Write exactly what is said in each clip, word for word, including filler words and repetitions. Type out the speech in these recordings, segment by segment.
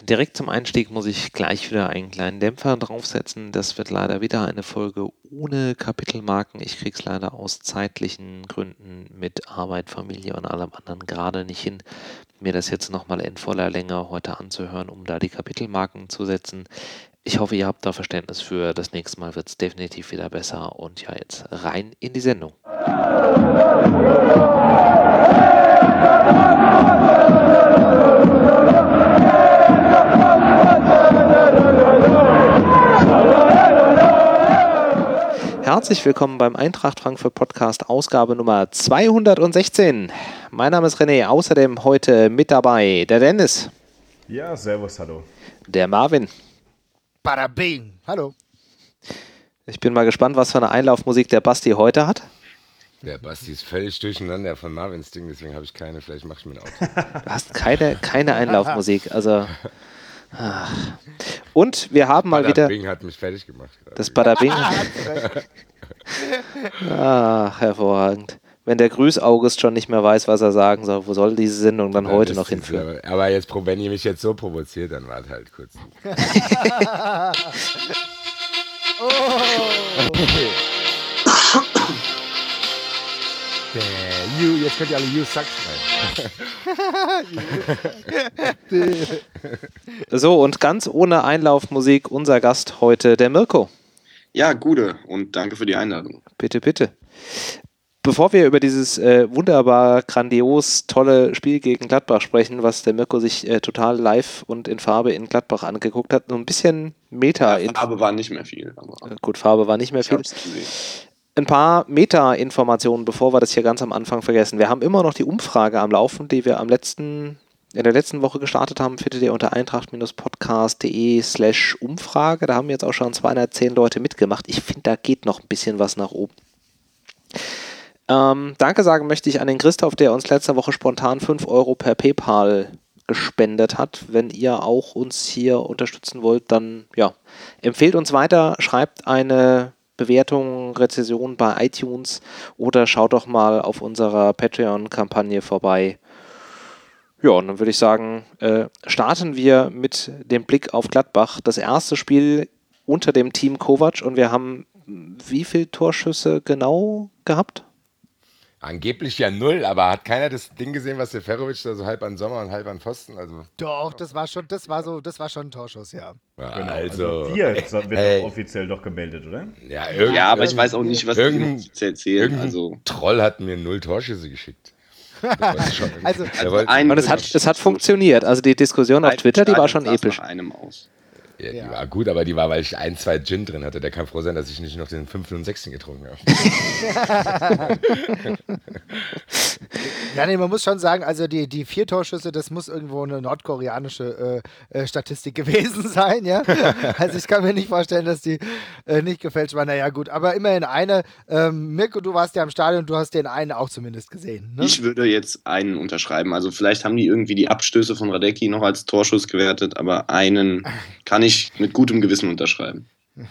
direkt zum Einstieg muss ich gleich wieder einen kleinen Dämpfer draufsetzen. Das wird leider wieder eine Folge ohne Kapitelmarken. Ich kriege es leider aus zeitlichen Gründen mit Arbeit, Familie und allem anderen gerade nicht hin, mir das jetzt nochmal in voller Länge heute anzuhören, um da die Kapitelmarken zu setzen. Ich hoffe, ihr habt da Verständnis für. Das nächste Mal wird es definitiv wieder besser. Und ja, jetzt rein in die Sendung. Herzlich willkommen beim Eintracht Frankfurt Podcast, Ausgabe Nummer zweihundertsechzehn. Mein Name ist René, außerdem heute mit dabei der Dennis. Ja, servus, hallo. Der Marvin. Bada bing, hallo. Ich bin mal gespannt, was für eine Einlaufmusik der Basti heute hat. Der Basti ist völlig durcheinander von Marvins Ding, deswegen habe ich keine, vielleicht mache ich mir ein Auto. Du hast keine, keine Einlaufmusik, also... Ach. Und wir haben mal Bada wieder... Bing hat mich fertig gemacht. Gerade. Das Bada Bing. Ach, hervorragend. Wenn der Grüß-August schon nicht mehr weiß, was er sagen soll, wo soll diese Sendung dann, dann heute noch hinführen? Aber, aber jetzt, wenn ihr mich jetzt so provoziert, dann wart halt kurz. Oh. You, jetzt könnt ihr alle You Suck schreiben. So, und ganz ohne Einlaufmusik unser Gast heute, der Mirko. Ja, Gude, und danke für die Einladung. Bitte, bitte. Bevor wir über dieses äh, wunderbar, grandios, tolle Spiel gegen Gladbach sprechen, was der Mirko sich äh, total live und in Farbe in Gladbach angeguckt hat, so ein bisschen Meta... Ja, Farbe war nicht mehr viel. Aber äh, gut, Farbe war nicht mehr ich viel. hab's gesehen. Ein paar Meta-Informationen, bevor wir das hier ganz am Anfang vergessen. Wir haben immer noch die Umfrage am Laufen, die wir am letzten, in der letzten Woche gestartet haben, findet ihr unter eintracht-podcast.de slash Umfrage. Da haben jetzt auch schon zweihundertzehn Leute mitgemacht. Ich finde, da geht noch ein bisschen was nach oben. Ähm, Danke sagen möchte ich an den Christoph, der uns letzte Woche spontan fünf Euro per PayPal gespendet hat. Wenn ihr auch uns hier unterstützen wollt, dann ja, empfehlt uns weiter, schreibt eine Bewertung, Rezension bei iTunes oder schaut doch mal auf unserer Patreon-Kampagne vorbei. Ja, und dann würde ich sagen, äh, starten wir mit dem Blick auf Gladbach. Das erste Spiel unter dem Team Kovac und wir haben wie viele Torschüsse genau gehabt? Angeblich ja null, aber hat keiner das Ding gesehen, was Seferovic da so halb an Sommer und halb an Pfosten? Also Doch, das war schon, das war so, das war schon ein Torschuss, ja. ja, Genau, also, also dir wird ey, doch offiziell doch gemeldet, oder? Ja, irgend, Ja, aber ich weiß auch nicht, was die irgendein, zu erzählen. irgendein Also, Troll hat mir null Torschüsse geschickt. Schon, Also, der wollte, ein- Und es hat, es hat funktioniert. Also die Diskussion auf Twitter, die war schon Stadion saß episch. nach einem aus. ja, die Ja. war gut, aber die war, weil ich ein, zwei Gin drin hatte. Der kann froh sein, dass ich nicht noch den fünften und sechsten getrunken habe. ja, nee, man muss schon sagen, also die, die vier Torschüsse, das muss irgendwo eine nordkoreanische äh, äh, Statistik gewesen sein, ja. Also ich kann mir nicht vorstellen, dass die äh, nicht gefälscht waren. Naja, gut, aber immerhin eine. Ähm, Mirko, du warst ja am Stadion, du hast den einen auch zumindest gesehen, ne? Ich würde jetzt einen unterschreiben. Also vielleicht haben die irgendwie die Abstöße von Radecki noch als Torschuss gewertet, aber einen kann ich mit gutem Gewissen unterschreiben.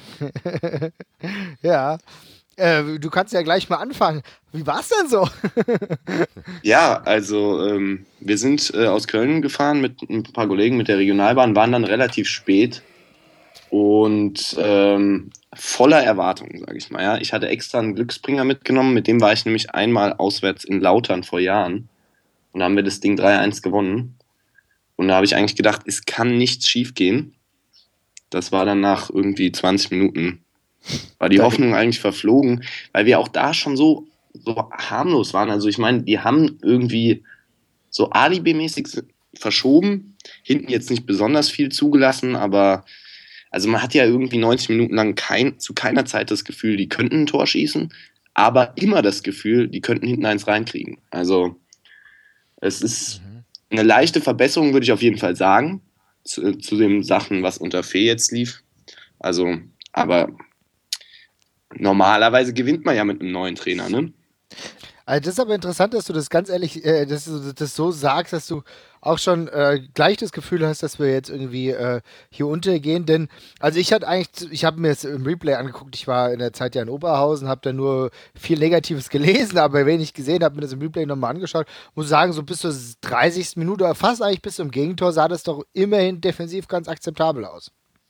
Ja. Äh, du kannst ja gleich mal anfangen. Wie war es denn so? Ja, also ähm, wir sind äh, aus Köln gefahren mit ein paar Kollegen mit der Regionalbahn, waren dann relativ spät und ähm, voller Erwartungen, sage ich mal. Ja. Ich hatte extra einen Glücksbringer mitgenommen, mit dem war ich nämlich einmal auswärts in Lautern vor Jahren und da haben wir das Ding drei eins gewonnen. Und da habe ich eigentlich gedacht, es kann nichts schief gehen. Das war dann nach irgendwie zwanzig Minuten, war die Hoffnung eigentlich verflogen, weil wir auch da schon so, so harmlos waren. Also ich meine, die haben irgendwie so alibimäßig verschoben, hinten jetzt nicht besonders viel zugelassen, aber also man hat ja irgendwie neunzig Minuten lang kein, zu keiner Zeit das Gefühl, die könnten ein Tor schießen, aber immer das Gefühl, die könnten hinten eins reinkriegen. Also es ist eine leichte Verbesserung, würde ich auf jeden Fall sagen, zu, zu den Sachen, was unter Fee jetzt lief. Also, aber normalerweise gewinnt man ja mit einem neuen Trainer, ne? Also das ist aber interessant, dass du das ganz ehrlich, äh, dass du das so sagst, dass du auch schon äh, gleich das Gefühl hast, dass wir jetzt irgendwie äh, hier untergehen. Denn, also ich hatte eigentlich, ich habe mir es im Replay angeguckt, ich war in der Zeit ja in Oberhausen, habe da nur viel Negatives gelesen, aber wenig gesehen, habe mir das im Replay nochmal angeschaut. Muss sagen, so bis zur dreißigsten Minute, oder fast eigentlich bis zum Gegentor, sah das doch immerhin defensiv ganz akzeptabel aus.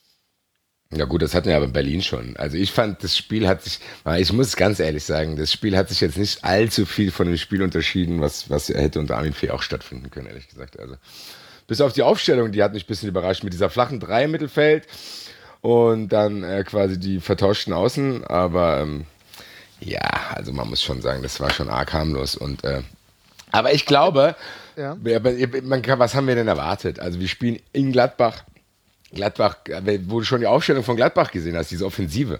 Ja gut, das hatten wir aber in Berlin schon. Also ich fand, das Spiel hat sich, ich muss ganz ehrlich sagen, das Spiel hat sich jetzt nicht allzu viel von dem Spiel unterschieden, was, was hätte unter Armin Fee auch stattfinden können, ehrlich gesagt. Also bis auf die Aufstellung, die hat mich ein bisschen überrascht mit dieser flachen Drei im Mittelfeld und dann äh, quasi die vertauschten Außen. Aber ähm, ja, also man muss schon sagen, das war schon arg harmlos. Und, äh, aber ich glaube, ja. man kann, was haben wir denn erwartet? Also wir spielen in Gladbach. Gladbach, wo du schon die Aufstellung von Gladbach gesehen hast, diese Offensive.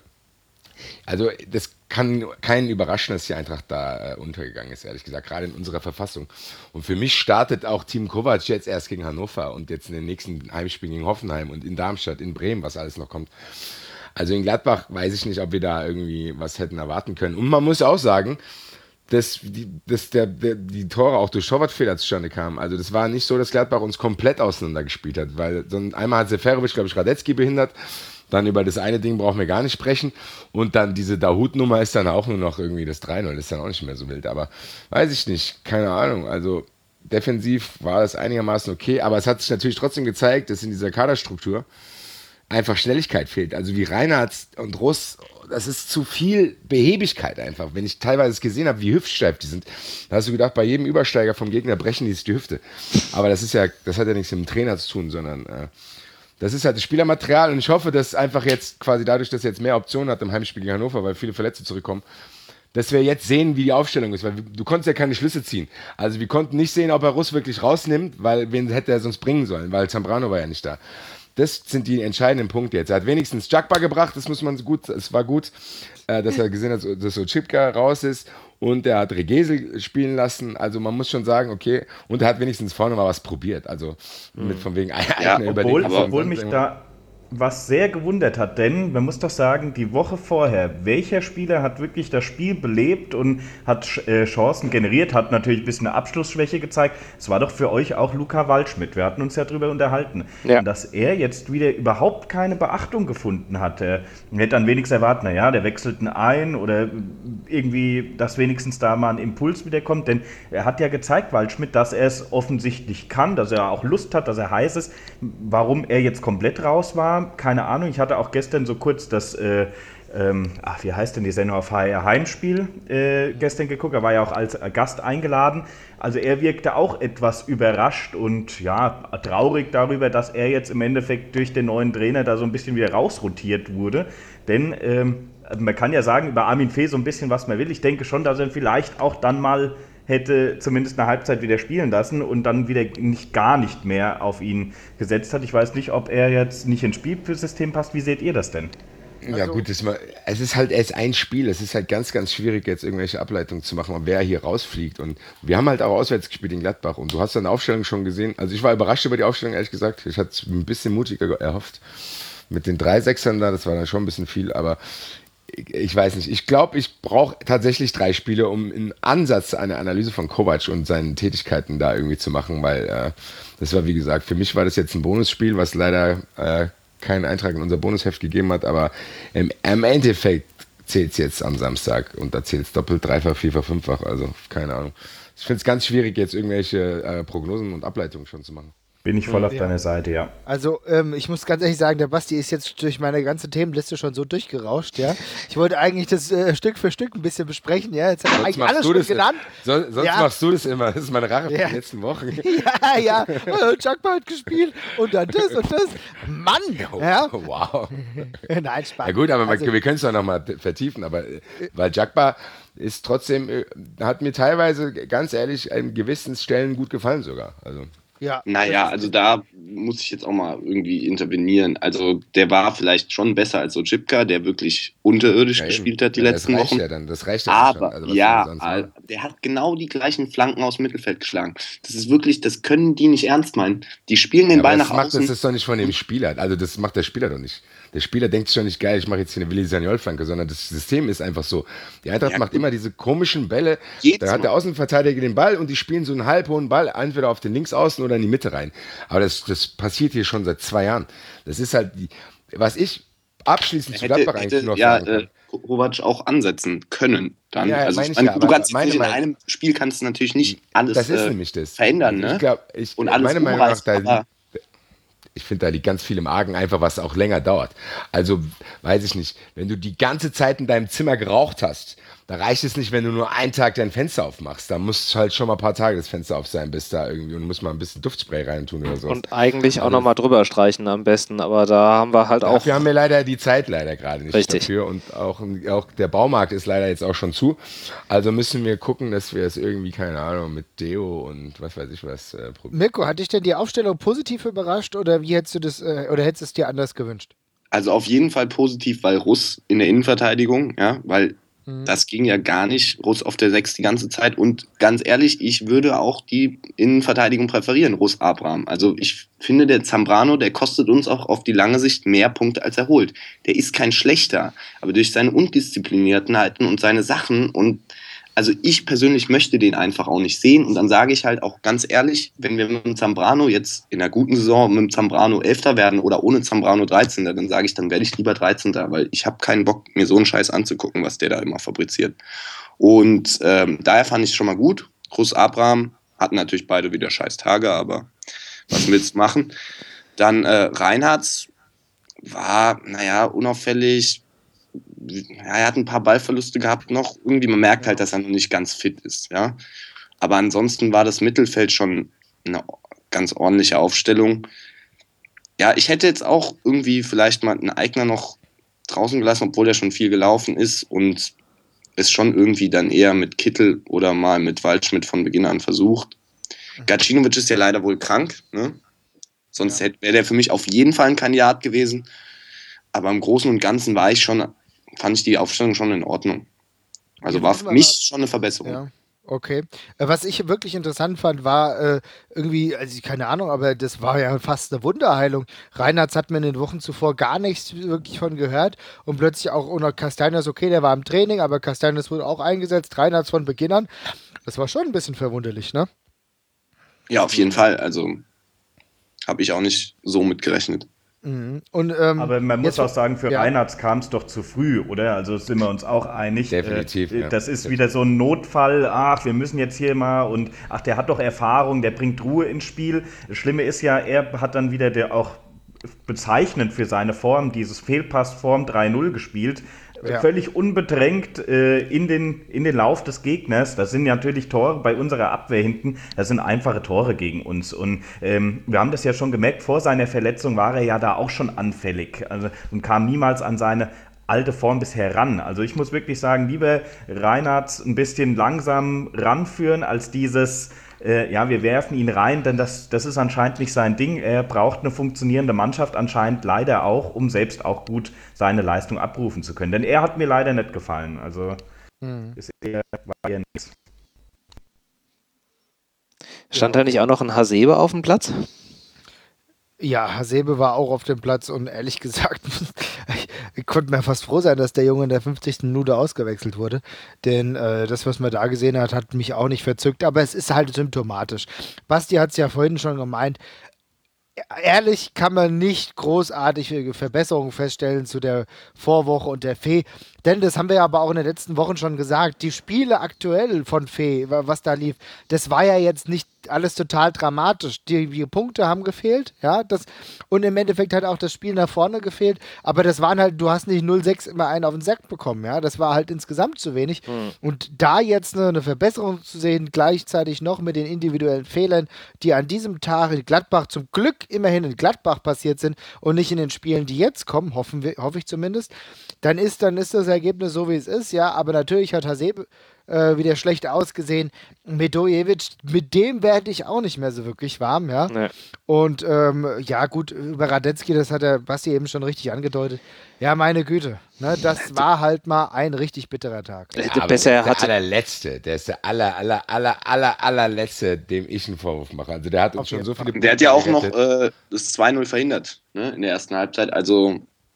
Also das kann keinen überraschen, dass die Eintracht da äh, untergegangen ist, ehrlich gesagt, gerade in unserer Verfassung. Und für mich startet auch Team Kovac jetzt erst gegen Hannover und jetzt in den nächsten Heimspielen gegen Hoffenheim und in Darmstadt, in Bremen, was alles noch kommt. Also in Gladbach weiß ich nicht, ob wir da irgendwie was hätten erwarten können. Und man muss auch sagen, dass, die, dass der, der, die Tore auch durch Torwartfehler zustande kamen. Also das war nicht so, dass Gladbach uns komplett auseinandergespielt hat, weil so einmal hat Seferovic, glaube ich, Radetzky behindert, dann über das eine Ding brauchen wir gar nicht sprechen und dann diese Dahoud-Nummer ist dann auch nur noch irgendwie das drei null, das ist dann auch nicht mehr so wild, aber weiß ich nicht, keine Ahnung, also defensiv war das einigermaßen okay, aber es hat sich natürlich trotzdem gezeigt, dass in dieser Kaderstruktur einfach Schnelligkeit fehlt. Also wie Reinhardt und Russ, das ist zu viel Behebigkeit einfach. Wenn ich teilweise gesehen habe, wie hüftsteif die sind, da hast du gedacht, bei jedem Übersteiger vom Gegner brechen die sich die Hüfte. Aber das ist ja, das hat ja nichts mit dem Trainer zu tun, sondern äh, das ist halt das Spielermaterial und ich hoffe, dass einfach jetzt quasi dadurch, dass er jetzt mehr Optionen hat im Heimspiel gegen Hannover, weil viele Verletzte zurückkommen, dass wir jetzt sehen, wie die Aufstellung ist, weil du konntest ja keine Schlüsse ziehen. Also wir konnten nicht sehen, ob er Russ wirklich rausnimmt, weil wen hätte er sonst bringen sollen, weil Zambrano war ja nicht da. Das sind die entscheidenden Punkte jetzt. Er hat wenigstens Jagba gebracht, das muss man gut, es war gut, äh, dass er gesehen hat, dass so Chipka raus ist und er hat Regesel spielen lassen. Also man muss schon sagen, okay, und er hat wenigstens vorne mal was probiert. Also mit von wegen ja, obwohl, obwohl mich da was sehr gewundert hat, denn man muss doch sagen, die Woche vorher, welcher Spieler hat wirklich das Spiel belebt und hat äh, Chancen generiert, hat natürlich ein bisschen eine Abschlussschwäche gezeigt. Es war doch für euch auch Luca Waldschmidt, wir hatten uns ja drüber unterhalten. Ja. Und dass er jetzt wieder überhaupt keine Beachtung gefunden hat. Er hätte dann wenigstens erwartet, naja, der wechselt einen ein oder irgendwie, dass wenigstens da mal ein Impuls wiederkommt, denn er hat ja gezeigt, Waldschmidt, dass er es offensichtlich kann, dass er auch Lust hat, dass er heiß ist. Warum er jetzt komplett raus war, keine Ahnung. Ich hatte auch gestern so kurz das, äh, ähm, ach, wie heißt denn die Sendung auf H R Heimspiel äh, gestern geguckt. Er war ja auch als Gast eingeladen. Also er wirkte auch etwas überrascht und ja, traurig darüber, dass er jetzt im Endeffekt durch den neuen Trainer da so ein bisschen wieder rausrotiert wurde. Denn ähm, man kann ja sagen, über Armin Fee so ein bisschen, was man will. Ich denke schon, dass er vielleicht auch dann mal hätte zumindest eine Halbzeit wieder spielen lassen und dann wieder nicht gar nicht mehr auf ihn gesetzt hat. Ich weiß nicht, ob er jetzt nicht ins Spielsystem passt. Wie seht ihr das denn? Ja gut, das mal, es ist halt erst ein Spiel. Es ist halt ganz, ganz schwierig, jetzt irgendwelche Ableitungen zu machen, wer hier rausfliegt. Und wir haben halt auch auswärts gespielt in Gladbach und du hast deine Aufstellung schon gesehen. Also ich war überrascht über die Aufstellung, ehrlich gesagt. Ich hatte es ein bisschen mutiger erhofft. Mit den drei Sechsern da, das war dann schon ein bisschen viel, aber ich weiß nicht. Ich glaube, ich brauche tatsächlich drei Spiele, um einen Ansatz eine Analyse von Kovac und seinen Tätigkeiten da irgendwie zu machen, weil äh, das war, wie gesagt, für mich war das jetzt ein Bonusspiel, was leider äh, keinen Eintrag in unser Bonusheft gegeben hat, aber im, im Endeffekt zählt es jetzt am Samstag und da zählt es doppelt, dreifach, vierfach, fünffach, also keine Ahnung. Ich finde es ganz schwierig, jetzt irgendwelche äh, Prognosen und Ableitungen schon zu machen. Bin ich voll auf ja. deiner Seite, ja. Also, ähm, ich muss ganz ehrlich sagen, der Basti ist jetzt durch meine ganze Themenliste schon so durchgerauscht, ja. Ich wollte eigentlich das äh, Stück für Stück ein bisschen besprechen, ja. Jetzt hat er eigentlich alles schon genannt. So, sonst ja. machst du das immer. Das ist meine Rache ja. für die letzten Wochen. Ja, ja. Jagba hat gespielt und dann das und das. Mann! Oh, ja. Wow. Nein, Spaß. Ja gut, aber also, wir können es doch nochmal vertiefen, aber weil Jagba ist trotzdem, hat mir teilweise, ganz ehrlich, an gewissen Stellen gut gefallen sogar. Also. Ja, naja, also da muss ich jetzt auch mal irgendwie intervenieren. Also der war vielleicht schon besser als Ojibka, der wirklich unterirdisch ja, gespielt hat die ja, letzten das reicht Wochen. Ja dann, das reicht ja aber schon. Also, ja, der hat genau die gleichen Flanken aus dem Mittelfeld geschlagen. Das ist wirklich, das können die nicht ernst meinen. Die spielen den ja, Ball das nach macht, außen. Das ist doch nicht von dem Spieler. Also das macht der Spieler doch nicht. Der Spieler denkt sich doch nicht, geil, ich mache jetzt hier eine Willi Sagnol-Flanke, sondern das System ist einfach so. Die Eintracht ja, macht immer diese komischen Bälle. Geht's da hat mal. Der Außenverteidiger den Ball und die spielen so einen halbhohen Ball entweder auf den Linksaußen oder in die Mitte rein. Aber das, das passiert hier schon seit zwei Jahren. Das ist halt, die, was ich abschließend zu Gladbach eigentlich hätte, noch ja, sagen kann. Äh, Kovac auch ansetzen können. Dann. Ja, also, meine ich meine, ja, du kannst meine, nicht in meine, einem Spiel kannst du natürlich nicht alles das ist äh, nämlich das. verändern. Also ich ne? glaub, ich, und alles meine Meinung nach, umreißen, da, ich finde, da liegt ganz viel im Argen, einfach was auch länger dauert. Also, weiß ich nicht, wenn du die ganze Zeit in deinem Zimmer geraucht hast, da reicht es nicht, wenn du nur einen Tag dein Fenster aufmachst. Da muss halt schon mal ein paar Tage das Fenster auf sein, bis da irgendwie, und muss mal ein bisschen Duftspray reintun oder so. Und eigentlich auch also, nochmal drüber streichen am besten, aber da haben wir halt auch... Wir haben ja leider die Zeit leider gerade nicht richtig. dafür und auch, auch der Baumarkt ist leider jetzt auch schon zu. Also müssen wir gucken, dass wir es irgendwie, keine Ahnung, mit Deo und was weiß ich was äh, probieren. Mirko, hat dich denn die Aufstellung positiv überrascht oder wie hättest du das, äh, oder hättest du es dir anders gewünscht? Also auf jeden Fall positiv, weil Russ in der Innenverteidigung, ja, weil mhm. das ging ja gar nicht, Russ auf der sechs die ganze Zeit und ganz ehrlich, ich würde auch die Innenverteidigung präferieren, Russ Abraham. Also ich finde, der Zambrano, der kostet uns auch auf die lange Sicht mehr Punkte, als er holt. Der ist kein schlechter, aber durch seine Undiszipliniertheiten und seine Sachen und also ich persönlich möchte den einfach auch nicht sehen und dann sage ich halt auch ganz ehrlich, wenn wir mit dem Zambrano jetzt in einer guten Saison mit dem Zambrano Elfter werden oder ohne Zambrano dreizehnter, dann sage ich, dann werde ich lieber dreizehnter, weil ich habe keinen Bock, mir so einen Scheiß anzugucken, was der da immer fabriziert. Und ähm, daher fand ich es schon mal gut. Russ Abraham hatten natürlich beide wieder scheiß Tage, aber was willst du machen? Dann äh, Reinhardt war, naja, unauffällig. Ja, er hat ein paar Ballverluste gehabt noch. Irgendwie, man merkt halt, dass er noch nicht ganz fit ist. Ja? Aber ansonsten war das Mittelfeld schon eine ganz ordentliche Aufstellung. Ja, ich hätte jetzt auch irgendwie vielleicht mal einen Eigner noch draußen gelassen, obwohl er schon viel gelaufen ist und es schon irgendwie dann eher mit Kittel oder mal mit Waldschmidt von Beginn an versucht. Gacinovic ist ja leider wohl krank. Ne? Sonst ja. wäre der für mich auf jeden Fall ein Kandidat gewesen. Aber im Großen und Ganzen war ich schon... fand ich die Aufstellung schon in Ordnung. Also war für mich schon eine Verbesserung. Ja, okay. Was ich wirklich interessant fand, war äh, irgendwie, also keine Ahnung, aber das war ja fast eine Wunderheilung. Reinhardt hat mir in den Wochen zuvor gar nichts wirklich von gehört und plötzlich auch unter Castaños, okay, der war im Training, aber Castaños wurde auch eingesetzt, Reinhardt von Beginn an. Das war schon ein bisschen verwunderlich, ne? Ja, auf jeden Fall. Also habe ich auch nicht so mitgerechnet. Mhm. Und, ähm, aber man muss auch sagen, für ja. Reinhardt kam es doch zu früh, oder? Also sind wir uns auch einig. Definitiv. Äh, ja. Das ist wieder so ein Notfall. Ach, wir müssen jetzt hier mal und ach, der hat doch Erfahrung, der bringt Ruhe ins Spiel. Das Schlimme ist ja, er hat dann wieder der auch bezeichnend für seine Form, dieses Fehlpassform drei null gespielt. Ja. Völlig unbedrängt äh, in, den, in den Lauf des Gegners. Das sind ja natürlich Tore bei unserer Abwehr hinten. Das sind einfache Tore gegen uns. Und ähm, wir haben das ja schon gemerkt, vor seiner Verletzung war er ja da auch schon anfällig also, und kam niemals an seine alte Form bisher ran. Also ich muss wirklich sagen, lieber Reinhardt ein bisschen langsam ranführen, als dieses... Äh, ja, wir werfen ihn rein, denn das, das ist anscheinend nicht sein Ding. Er braucht eine funktionierende Mannschaft anscheinend leider auch, um selbst auch gut seine Leistung abrufen zu können. Denn er hat mir leider nicht gefallen. Also hm. ist eher, war eher nichts. Stand da nicht auch noch ein Hasebe auf dem Platz? Ja, Hasebe war auch auf dem Platz und ehrlich gesagt, ich, ich konnte mir fast froh sein, dass der Junge in der fünfzigsten Minute ausgewechselt wurde, denn äh, das, was man da gesehen hat, hat mich auch nicht verzückt, aber es ist halt symptomatisch. Basti hat es ja vorhin schon gemeint, ehrlich kann man nicht großartige Verbesserungen feststellen zu der Vorwoche und der Fee, denn das haben wir ja aber auch in den letzten Wochen schon gesagt, die Spiele aktuell von Fee, was da lief, das war ja jetzt nicht alles total dramatisch. Die, die Punkte haben gefehlt, ja, das, und im Endeffekt hat auch das Spiel nach vorne gefehlt, aber das waren halt, du hast nicht null sechs immer einen auf den Sack bekommen, ja, das war halt insgesamt zu wenig. Mhm. Und da jetzt eine, eine Verbesserung zu sehen, gleichzeitig noch mit den individuellen Fehlern, die an diesem Tag in Gladbach zum Glück immerhin in Gladbach passiert sind und nicht in den Spielen, die jetzt kommen, hoffen wir, hoffe ich zumindest, dann ist, dann ist das Ergebnis so, wie es ist, ja, aber natürlich hat Hasebe äh, wieder schlecht ausgesehen. Medojevic, mit dem werde ich auch nicht mehr so wirklich warm, ja. Nee. Und ähm, ja, gut, über Radetzky, das hat der Basti eben schon richtig angedeutet. Ja, meine Güte, ne, das war halt mal ein richtig bitterer Tag. Ja, aber besser der allerletzte, der ist der aller, aller, aller, aller, allerletzte, dem ich einen Vorwurf mache. Also der hat uns okay. schon so viele Der hat ja auch gerettet. noch äh, das zwei null verhindert, ne, in der ersten Halbzeit. Also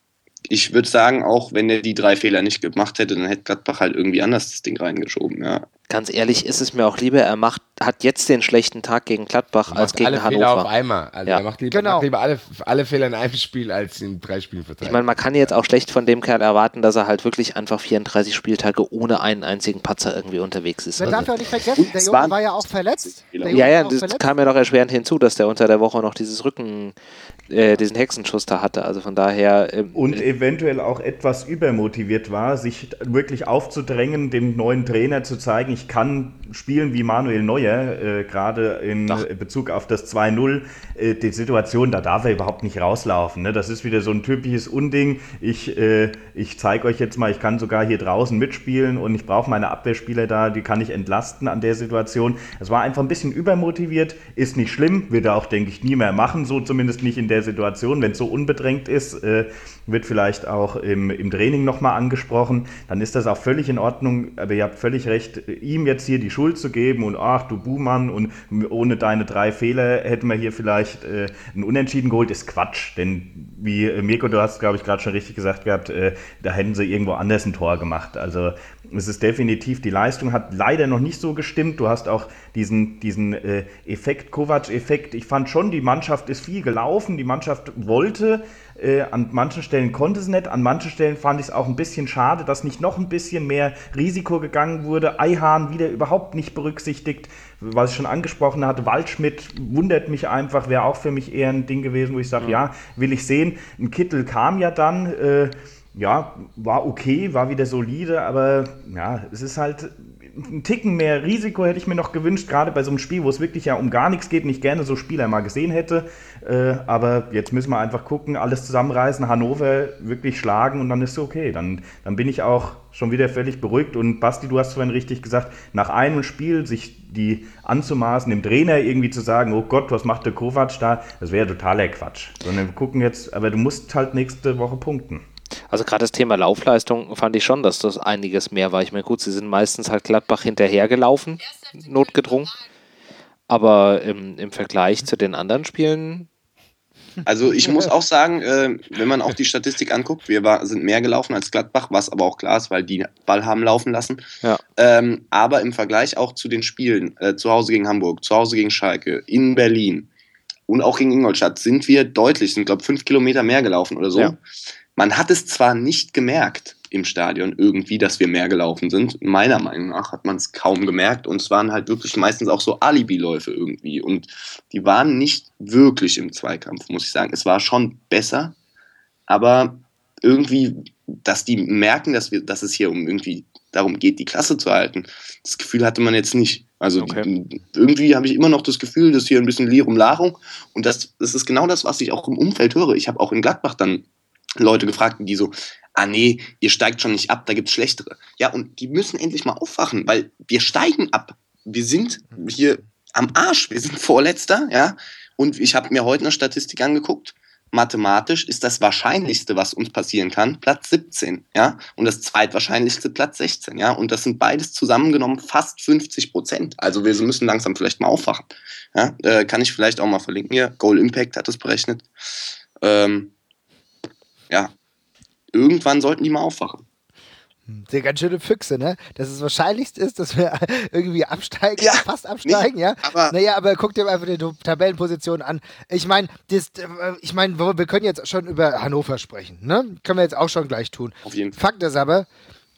ich würde sagen, auch wenn er die drei Fehler nicht gemacht hätte, dann hätte Gladbach halt irgendwie anders das Ding reingeschoben, ja. Ganz ehrlich, ist es mir auch lieber, er macht, hat jetzt den schlechten Tag gegen Gladbach als gegen alle Hannover. Fehler auf einmal. Also ja. er macht lieber, genau. macht lieber alle, alle Fehler in einem Spiel als in drei Spielen verteilt. Ich meine, man kann jetzt auch schlecht von dem Kerl erwarten, dass er halt wirklich einfach vierunddreißig Spieltage ohne einen einzigen Patzer irgendwie unterwegs ist. Man also. darf ja auch nicht vergessen, der Junge war ja auch verletzt. Ja, ja, das verletzt. kam ja noch erschwerend hinzu, dass der unter der Woche noch dieses Rücken, äh, diesen Hexenschuss da hatte. Also von daher. Ähm, und eventuell auch etwas übermotiviert war, sich wirklich aufzudrängen, dem neuen Trainer zu zeigen, ich kann spielen wie Manuel Neuer, äh, gerade in Ach. Bezug auf das zwei null, äh, die Situation, da darf er überhaupt nicht rauslaufen. Ne? Das ist wieder so ein typisches Unding. Ich, äh, ich zeige euch jetzt mal, ich kann sogar hier draußen mitspielen und ich brauche meine Abwehrspieler da, die kann ich entlasten an der Situation. Es war einfach ein bisschen übermotiviert, ist nicht schlimm, wird er auch, denke ich, nie mehr machen, so zumindest nicht in der Situation. Wenn es so unbedrängt ist, äh, wird vielleicht auch im, im Training nochmal angesprochen, dann ist das auch völlig in Ordnung, aber ihr habt völlig recht, ihm jetzt hier die Schuld zu geben und ach du Buhmann und ohne deine drei Fehler hätten wir hier vielleicht äh, einen Unentschieden geholt, ist Quatsch, denn wie äh, Mirko, du hast glaube ich gerade schon richtig gesagt gehabt, äh, da hätten sie irgendwo anders ein Tor gemacht, also es ist definitiv, die Leistung hat leider noch nicht so gestimmt, du hast auch diesen, diesen äh, Effekt, Kovac-Effekt, ich fand schon, die Mannschaft ist viel gelaufen, die Mannschaft wollte, Äh, an manchen Stellen konnte es nicht, an manchen Stellen fand ich es auch ein bisschen schade, dass nicht noch ein bisschen mehr Risiko gegangen wurde. Eihahn wieder überhaupt nicht berücksichtigt, was ich schon angesprochen hatte. Waldschmidt wundert mich einfach, wäre auch für mich eher ein Ding gewesen, wo ich sage, mhm. ja, will ich sehen. Ein Kittel kam ja dann, äh, ja, war okay, war wieder solide, aber ja, es ist halt ein Ticken mehr Risiko hätte ich mir noch gewünscht, gerade bei so einem Spiel, wo es wirklich ja um gar nichts geht und ich gerne so Spieler mal gesehen hätte. Äh, aber jetzt müssen wir einfach gucken, alles zusammenreißen, Hannover wirklich schlagen und dann ist es okay. Dann, dann bin ich auch schon wieder völlig beruhigt. Und Basti, du hast vorhin richtig gesagt, nach einem Spiel sich die anzumaßen, dem Trainer irgendwie zu sagen, oh Gott, was macht der Kovac da? Das wäre totaler Quatsch. Sondern wir gucken jetzt, aber du musst halt nächste Woche punkten. Also gerade das Thema Laufleistung fand ich schon, dass das einiges mehr war. Ich meine, gut, sie sind meistens halt Gladbach hinterhergelaufen, notgedrungen. Aber im, im Vergleich zu den anderen Spielen... Also ich muss auch sagen, äh, wenn man auch die Statistik anguckt, wir war, sind mehr gelaufen als Gladbach, was aber auch klar ist, weil die Ball haben laufen lassen. Ja. Ähm, aber im Vergleich auch zu den Spielen, äh, zu Hause gegen Hamburg, zu Hause gegen Schalke, in Berlin und auch gegen Ingolstadt, sind wir deutlich, sind glaube ich fünf Kilometer mehr gelaufen oder so. Ja. Man hat es zwar nicht gemerkt im Stadion irgendwie, dass wir mehr gelaufen sind. Meiner Meinung nach hat man es kaum gemerkt. Und es waren halt wirklich meistens auch so Alibi-Läufe irgendwie. Und die waren nicht wirklich im Zweikampf, muss ich sagen. Es war schon besser, aber irgendwie, dass die merken, dass, wir, dass es hier um irgendwie darum geht, die Klasse zu halten, das Gefühl hatte man jetzt nicht. Also okay. die, irgendwie habe ich immer noch das Gefühl, dass hier ein bisschen Lirum Larum. Und das, das ist genau das, was ich auch im Umfeld höre. Ich habe auch in Gladbach dann Leute gefragt, die so, ah nee, ihr steigt schon nicht ab, da gibt's schlechtere. Ja, und die müssen endlich mal aufwachen, weil wir steigen ab. Wir sind hier am Arsch, wir sind Vorletzter, ja. Und ich habe mir heute eine Statistik angeguckt. Mathematisch ist das Wahrscheinlichste, was uns passieren kann, Platz siebzehn, ja. Und das zweitwahrscheinlichste Platz sechzehn, ja. Und das sind beides zusammengenommen fast fünfzig Prozent. Also wir müssen langsam vielleicht mal aufwachen. Ja? Äh, kann ich vielleicht auch mal verlinken hier. Goal Impact hat das berechnet. Ähm, Ja, irgendwann sollten die mal aufwachen. Sehr ganz schöne Füchse, ne? Dass es wahrscheinlichst ist, dass wir irgendwie absteigen, ja, fast absteigen, nicht, ja? Aber naja, aber guck dir einfach die Tabellenposition an. Ich meine, ich mein, wir können jetzt schon über Hannover sprechen, ne? Können wir jetzt auch schon gleich tun. Auf jeden Fall. Fakt ist aber,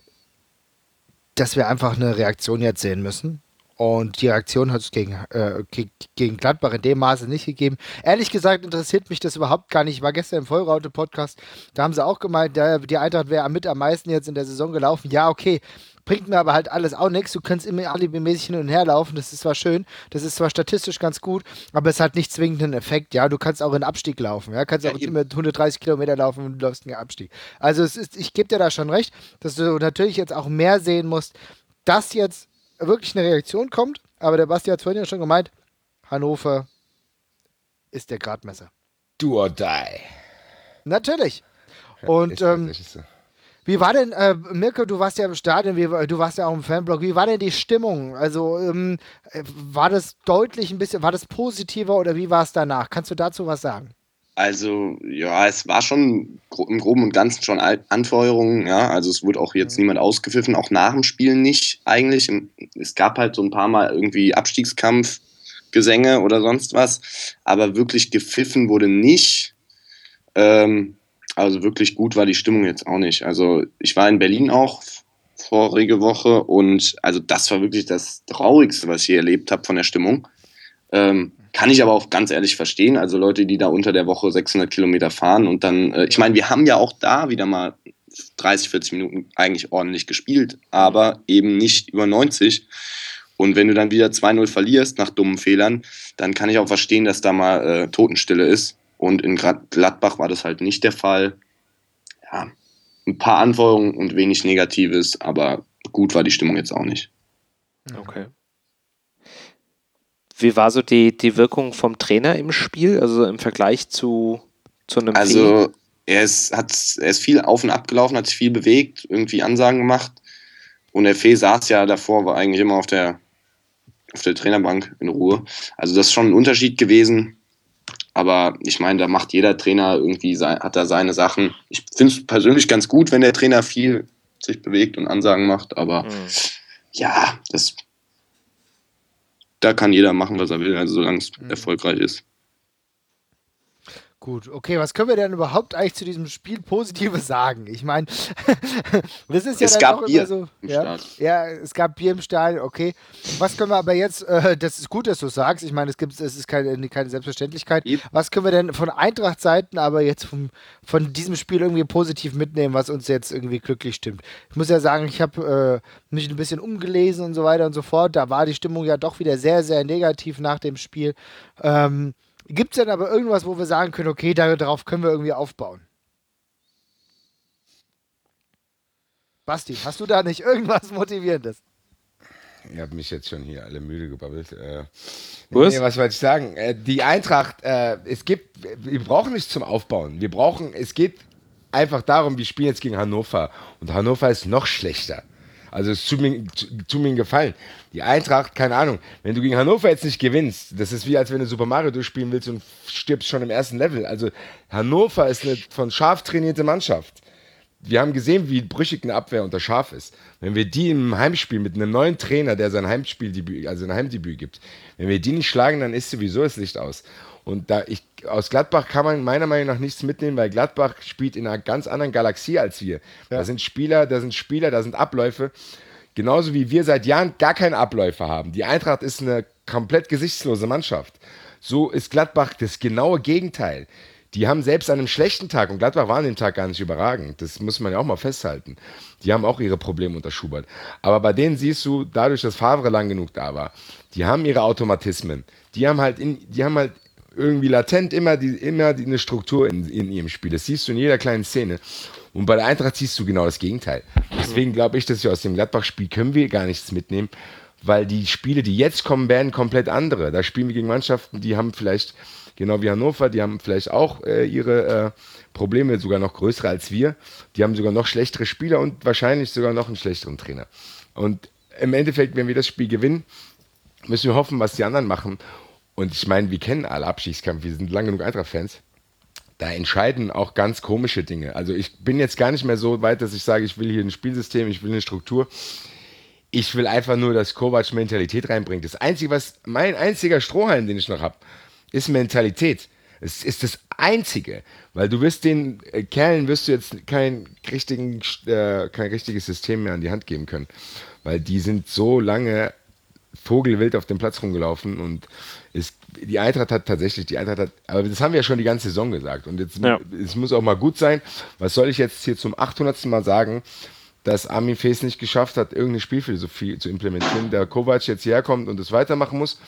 dass wir einfach eine Reaktion jetzt sehen müssen. Und die Reaktion hat es gegen, äh, gegen Gladbach in dem Maße nicht gegeben. Ehrlich gesagt interessiert mich das überhaupt gar nicht. Ich war gestern im Vollraute-Podcast, da haben sie auch gemeint, der, die Eintracht wäre mit am meisten jetzt in der Saison gelaufen. Ja, okay, bringt mir aber halt alles auch nichts. Du kannst immer alibimäßig hin und her laufen, das ist zwar schön, das ist zwar statistisch ganz gut, aber es hat nicht zwingend einen Effekt. Ja, du kannst auch in Abstieg laufen, ja, kannst ja, auch immer hundertdreißig Kilometer laufen und du läufst in den Abstieg. Also es ist, ich gebe dir da schon recht, dass du natürlich jetzt auch mehr sehen musst, dass jetzt wirklich eine Reaktion kommt. Aber der Basti hat vorhin ja schon gemeint, Hannover ist der Gradmesser. Do or die. Natürlich. Und ähm, so. Wie war denn, äh, Mirko, du warst ja im Stadion, wie, du warst ja auch im Fanblog, wie war denn die Stimmung? Also ähm, war das deutlich ein bisschen, war das positiver oder wie war es danach? Kannst du dazu was sagen? Also, ja, es war schon im Groben und Ganzen schon Anfeuerung, ja, also es wurde auch jetzt mhm. niemand ausgepfiffen, auch nach dem Spiel nicht eigentlich. Es gab halt so ein paar Mal irgendwie Abstiegskampfgesänge oder sonst was, aber wirklich gepfiffen wurde nicht. Ähm, also wirklich gut war die Stimmung jetzt auch nicht. Also ich war in Berlin auch vorige Woche und also das war wirklich das Traurigste, was ich hier erlebt habe von der Stimmung. Ähm, Kann ich aber auch ganz ehrlich verstehen. Also Leute, die da unter der Woche sechshundert Kilometer fahren und dann, äh, ich meine, wir haben ja auch da wieder mal dreißig, vierzig Minuten eigentlich ordentlich gespielt, aber eben nicht über neunzig. Und wenn du dann wieder zwei null verlierst nach dummen Fehlern, dann kann ich auch verstehen, dass da mal äh, Totenstille ist. Und in Gladbach war das halt nicht der Fall. Ja, ein paar Anforderungen und wenig Negatives, aber gut war die Stimmung jetzt auch nicht. Okay. Wie war so die, die Wirkung vom Trainer im Spiel, also im Vergleich zu, zu einem Also er ist, hat, er ist viel auf und ab gelaufen, hat sich viel bewegt, irgendwie Ansagen gemacht und der Fee saß ja davor, war eigentlich immer auf der, auf der Trainerbank in Ruhe. Also das ist schon ein Unterschied gewesen, aber ich meine, da macht jeder Trainer irgendwie, hat da seine Sachen. Ich finde es persönlich ganz gut, wenn der Trainer viel sich bewegt und Ansagen macht, aber mhm. ja, das da kann jeder machen, was er will, also solange es mhm. erfolgreich ist. Gut, okay, was können wir denn überhaupt eigentlich zu diesem Spiel Positives sagen? Ich meine, das ist ja es dann gab auch Bier immer so. Im Ja, Stadion. ja, es gab Bier im Stadion, okay. Was können wir aber jetzt, äh, das ist gut, dass du sagst, ich meine, es gibt, es ist keine, keine Selbstverständlichkeit. Eben. Was können wir denn von Eintracht-Seiten aber jetzt vom, von diesem Spiel irgendwie positiv mitnehmen, was uns jetzt irgendwie glücklich stimmt? Ich muss ja sagen, ich habe äh, mich ein bisschen umgelesen und so weiter und so fort. Da war die Stimmung ja doch wieder sehr, sehr negativ nach dem Spiel. Ähm, Gibt es denn aber irgendwas, wo wir sagen können, okay, darauf können wir irgendwie aufbauen? Basti, hast du da nicht irgendwas Motivierendes? Ihr habt mich jetzt schon hier alle müde gebabbelt. Äh, was? Nee, was wollte ich sagen? Äh, die Eintracht, äh, es gibt, wir brauchen nichts zum Aufbauen. Wir brauchen, es geht einfach darum, wir spielen jetzt gegen Hannover. Und Hannover ist noch schlechter. Also es tut mir, tut mir gefallen. Die Eintracht, keine Ahnung, wenn du gegen Hannover jetzt nicht gewinnst, das ist wie als wenn du Super Mario durchspielen willst und stirbst schon im ersten Level. Also Hannover ist eine von Schaf trainierte Mannschaft. Wir haben gesehen, wie brüchig eine Abwehr unter Schaf ist. Wenn wir die im Heimspiel mit einem neuen Trainer, der sein Heimspieldebüt, also ein Heimdebüt gibt, wenn wir die nicht schlagen, dann ist sowieso das Licht aus. Und da ich, aus Gladbach kann man meiner Meinung nach nichts mitnehmen, weil Gladbach spielt in einer ganz anderen Galaxie als wir. Ja. Da sind Spieler, da sind Spieler, da sind Abläufe. Genauso wie wir seit Jahren gar keine Abläufe haben. Die Eintracht ist eine komplett gesichtslose Mannschaft. So ist Gladbach das genaue Gegenteil. Die haben selbst an einem schlechten Tag, und Gladbach war an dem Tag gar nicht überragend, das muss man ja auch mal festhalten, die haben auch ihre Probleme unter Schubert. Aber bei denen siehst du, dadurch, dass Favre lang genug da war, die haben ihre Automatismen. Die haben halt, in, die haben halt irgendwie latent immer, die, immer die, eine Struktur in, in ihrem Spiel. Das siehst du in jeder kleinen Szene. Und bei der Eintracht siehst du genau das Gegenteil. Deswegen glaube ich, dass wir aus dem Gladbach-Spiel können wir gar nichts mitnehmen, weil die Spiele, die jetzt kommen, werden komplett andere. Da spielen wir gegen Mannschaften, die haben vielleicht, genau wie Hannover, die haben vielleicht auch äh, ihre äh, Probleme, sogar noch größere als wir. Die haben sogar noch schlechtere Spieler und wahrscheinlich sogar noch einen schlechteren Trainer. Und im Endeffekt, wenn wir das Spiel gewinnen, müssen wir hoffen, was die anderen machen. Und ich meine, wir kennen alle Abstiegskampf, wir sind lang genug Eintracht-Fans. Da entscheiden auch ganz komische Dinge. Also ich bin jetzt gar nicht mehr so weit, dass ich sage, ich will hier ein Spielsystem, ich will eine Struktur. Ich will einfach nur, dass Kovac Mentalität reinbringt. Das Einzige, was, mein einziger Strohhalm, den ich noch habe, ist Mentalität. Es ist das Einzige, weil du wirst den äh, Kerlen wirst du jetzt kein, richtigen, äh, kein richtiges System mehr an die Hand geben können, weil die sind so lange vogelwild auf dem Platz rumgelaufen und es, die Eintracht hat tatsächlich, die Eintracht hat, aber das haben wir ja schon die ganze Saison gesagt und jetzt ja. Es muss auch mal gut sein. Was soll ich jetzt hier zum achthundertsten Mal sagen, dass Armin Fee es nicht geschafft hat, irgendeine Spielphilosophie zu implementieren, der Kovac jetzt hierher kommt und es weitermachen muss.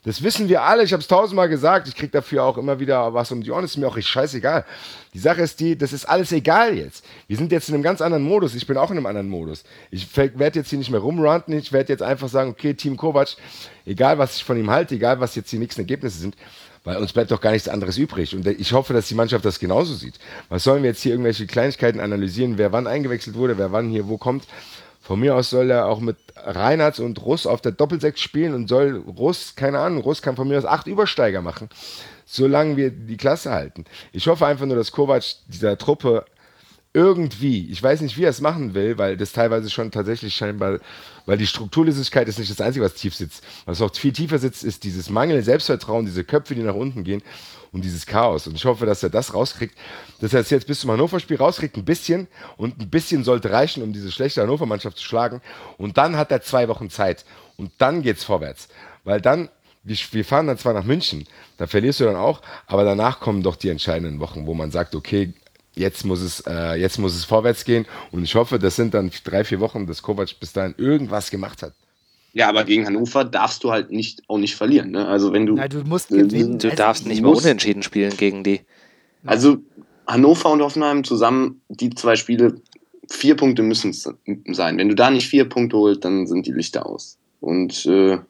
Das wissen wir alle, ich habe es tausendmal gesagt, ich kriege dafür auch immer wieder was um die Ohren, ist mir auch echt scheißegal. Die Sache ist die, das ist alles egal jetzt. Wir sind jetzt in einem ganz anderen Modus, ich bin auch in einem anderen Modus. Ich werde jetzt hier nicht mehr rumranten, ich werde jetzt einfach sagen, okay, Team Kovac, egal was ich von ihm halte, egal was jetzt die nächsten Ergebnisse sind, weil uns bleibt doch gar nichts anderes übrig. Und ich hoffe, dass die Mannschaft das genauso sieht. Was sollen wir jetzt hier irgendwelche Kleinigkeiten analysieren, wer wann eingewechselt wurde, wer wann hier wo kommt? Von mir aus soll er auch mit Reinhardt und Russ auf der Doppelsechs spielen und soll Russ, keine Ahnung, Russ kann von mir aus acht Übersteiger machen, solange wir die Klasse halten. Ich hoffe einfach nur, dass Kovac dieser Truppe irgendwie, ich weiß nicht, wie er es machen will, weil das teilweise schon tatsächlich scheinbar, weil die Strukturlosigkeit ist nicht das Einzige, was tief sitzt. Was auch viel tiefer sitzt, ist dieses mangelnde Selbstvertrauen, diese Köpfe, die nach unten gehen und dieses Chaos. Und ich hoffe, dass er das rauskriegt, dass er es jetzt bis zum Hannover-Spiel rauskriegt, ein bisschen. Und ein bisschen sollte reichen, um diese schlechte Hannover-Mannschaft zu schlagen. Und dann hat er zwei Wochen Zeit. Und dann geht's vorwärts. Weil dann, wir, wir fahren dann zwar nach München, da verlierst du dann auch, aber danach kommen doch die entscheidenden Wochen, wo man sagt, okay, jetzt muss es, äh, jetzt muss es vorwärts gehen. Und ich hoffe, das sind dann drei, vier Wochen, dass Kovac bis dahin irgendwas gemacht hat. Ja, aber gegen Hannover darfst du halt nicht, auch nicht verlieren. Ne? Also wenn du, Nein, du musst gewinnen. Du Also, darfst nicht mehr unentschieden spielen gegen die. Also Hannover und Hoffenheim zusammen, die zwei Spiele, vier Punkte müssen es sein. Wenn du da nicht vier Punkte holst, dann sind die Lichter aus. Und äh, ja,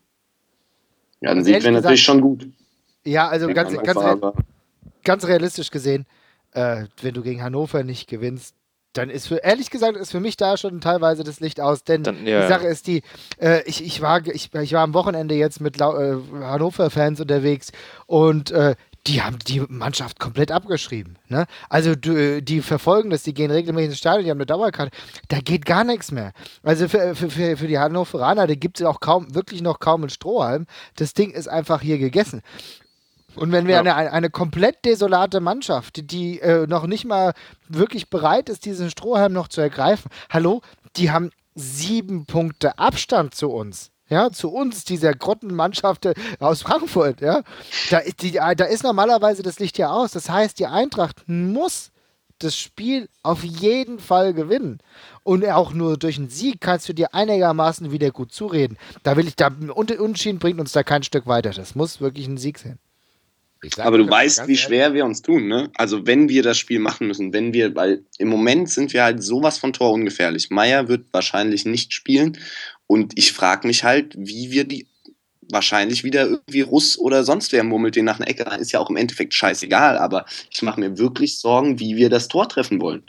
dann sieht man natürlich schon gut. Ja, also ganz, Hannover, ganz, aber- ganz realistisch gesehen, äh, wenn du gegen Hannover nicht gewinnst, dann ist für, ehrlich gesagt, ist für mich da schon teilweise das Licht aus, denn Dann, ja. die Sache ist die, äh, ich, ich, war, ich, ich war am Wochenende jetzt mit Lau- äh, Hannover-Fans unterwegs und äh, die haben die Mannschaft komplett abgeschrieben. Ne? Also du, die verfolgen das, die gehen regelmäßig ins Stadion, die haben eine Dauerkarte, da geht gar nichts mehr. Also für, für, für, für die Hannoveraner, da gibt es auch kaum, wirklich noch kaum einen Strohhalm. Das Ding ist einfach hier gegessen. Und wenn wir Ja. eine, eine komplett desolate Mannschaft, die, die äh, noch nicht mal wirklich bereit ist, diesen Strohhalm noch zu ergreifen, hallo, die haben sieben Punkte Abstand zu uns. Ja, zu uns, dieser Grottenmannschaft äh, aus Frankfurt, ja. Da ist, die, da ist normalerweise das Licht ja aus. Das heißt, die Eintracht muss das Spiel auf jeden Fall gewinnen. Und auch nur durch einen Sieg kannst du dir einigermaßen wieder gut zureden. Da will ich, da Unentschieden bringt uns da kein Stück weiter. Das muss wirklich ein Sieg sein. Ich sag Aber euch du mal weißt, ganz wie ehrlich, schwer wir uns tun, ne? Also wenn wir das Spiel machen müssen, wenn wir, weil im Moment sind wir halt sowas von torungefährlich. Meier wird wahrscheinlich nicht spielen und ich frage mich halt, wie wir die wahrscheinlich wieder irgendwie Russ oder sonst wer murmelt den nach einer Ecke rein, ist ja auch im Endeffekt scheißegal, aber ich mache mir wirklich Sorgen, wie wir das Tor treffen wollen.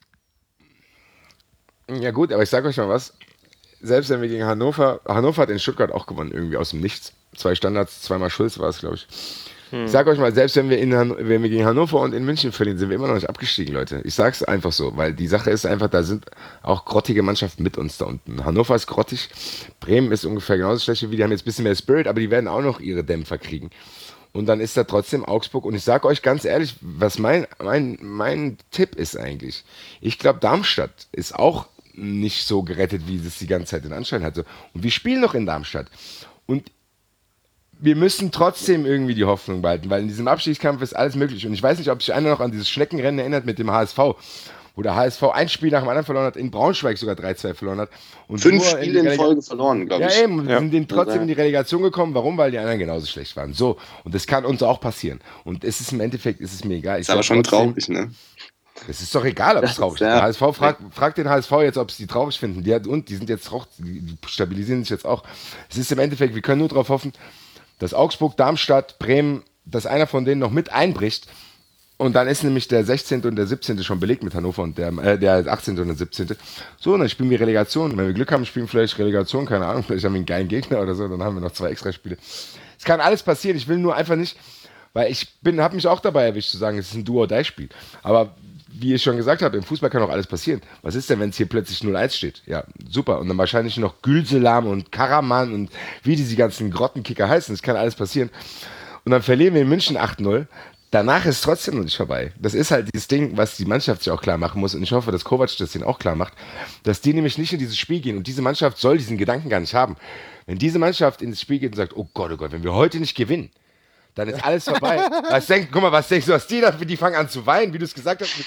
Ja gut, aber ich sag euch mal was. Selbst wenn wir gegen Hannover, Hannover hat in Stuttgart auch gewonnen, irgendwie aus dem Nichts. Zwei Standards, zweimal Schulz war es, glaube ich. Hm. Ich sag euch mal, selbst wenn wir, in Han- wenn wir gegen Hannover und in München verlieren, sind wir immer noch nicht abgestiegen, Leute. Ich sag's einfach so, weil die Sache ist einfach, da sind auch grottige Mannschaften mit uns da unten. Hannover ist grottig, Bremen ist ungefähr genauso schlecht wie wir, die haben jetzt ein bisschen mehr Spirit, aber die werden auch noch ihre Dämpfer kriegen. Und dann ist da trotzdem Augsburg. Und ich sage euch ganz ehrlich, was mein, mein, mein Tipp ist eigentlich. Ich glaube, Darmstadt ist auch nicht so gerettet, wie es die ganze Zeit den Anschein hatte. Und wir spielen noch in Darmstadt. Und wir müssen trotzdem irgendwie die Hoffnung behalten, weil in diesem Abstiegskampf ist alles möglich. Und ich weiß nicht, ob sich einer noch an dieses Schneckenrennen erinnert mit dem H S V, wo der H S V ein Spiel nach dem anderen verloren hat, in Braunschweig sogar drei zwei verloren hat. Und Fünf nur Spiele in, die Relega- Folge verloren, glaube ich. Ja, eben, wir Ja. sind denen trotzdem in die Relegation gekommen. Warum? Weil die anderen genauso schlecht waren. So, und das kann uns auch passieren. Und es ist im Endeffekt, ist es mir egal. Ich Ist aber sag schon trotzdem, traurig, ne? es ist doch egal, ob es Das traurig ist. ist, ja. Der H S V fragt, fragt den H S V jetzt, ob sie die traurig finden. Die hat, und die sind jetzt auch, die, die stabilisieren sich jetzt auch. Es ist im Endeffekt, wir können nur darauf hoffen, dass Augsburg, Darmstadt, Bremen, dass einer von denen noch mit einbricht. Und dann ist nämlich der sechzehnte und der siebzehnte schon belegt mit Hannover und der, äh, der achtzehnte und der siebzehnte So, und dann spielen wir Relegation. Und wenn wir Glück haben, spielen wir vielleicht Relegation, keine Ahnung, vielleicht haben wir einen geilen Gegner oder so, dann haben wir noch zwei Extraspiele. Es kann alles passieren. Ich will nur einfach nicht, weil ich bin, habe mich auch dabei erwischt zu sagen, es ist ein Do-or-Die-Spiel. Aber wie ich schon gesagt habe, im Fußball kann auch alles passieren. Was ist denn, wenn es hier plötzlich null eins steht? Ja, super. Und dann wahrscheinlich noch Gülselam und Karaman und wie diese ganzen Grottenkicker heißen. Das kann alles passieren. Und dann verlieren wir in München acht null. Danach ist es trotzdem noch nicht vorbei. Das ist halt dieses Ding, was die Mannschaft sich auch klar machen muss. Und ich hoffe, dass Kovac das denen auch klar macht, dass die nämlich nicht in dieses Spiel gehen. Und diese Mannschaft soll diesen Gedanken gar nicht haben. Wenn diese Mannschaft ins Spiel geht und sagt, oh Gott, oh Gott, wenn wir heute nicht gewinnen, Dann ist alles vorbei. Was denk, guck mal, was denkst du, was die da, die fangen an zu weinen, wie du es gesagt hast.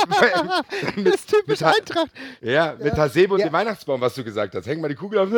Mit, mit, das ist typisch mit, Eintracht. Ja, mit ja. Hasebe und ja. dem Weihnachtsbaum, was du gesagt hast. Häng mal die Kugel auf.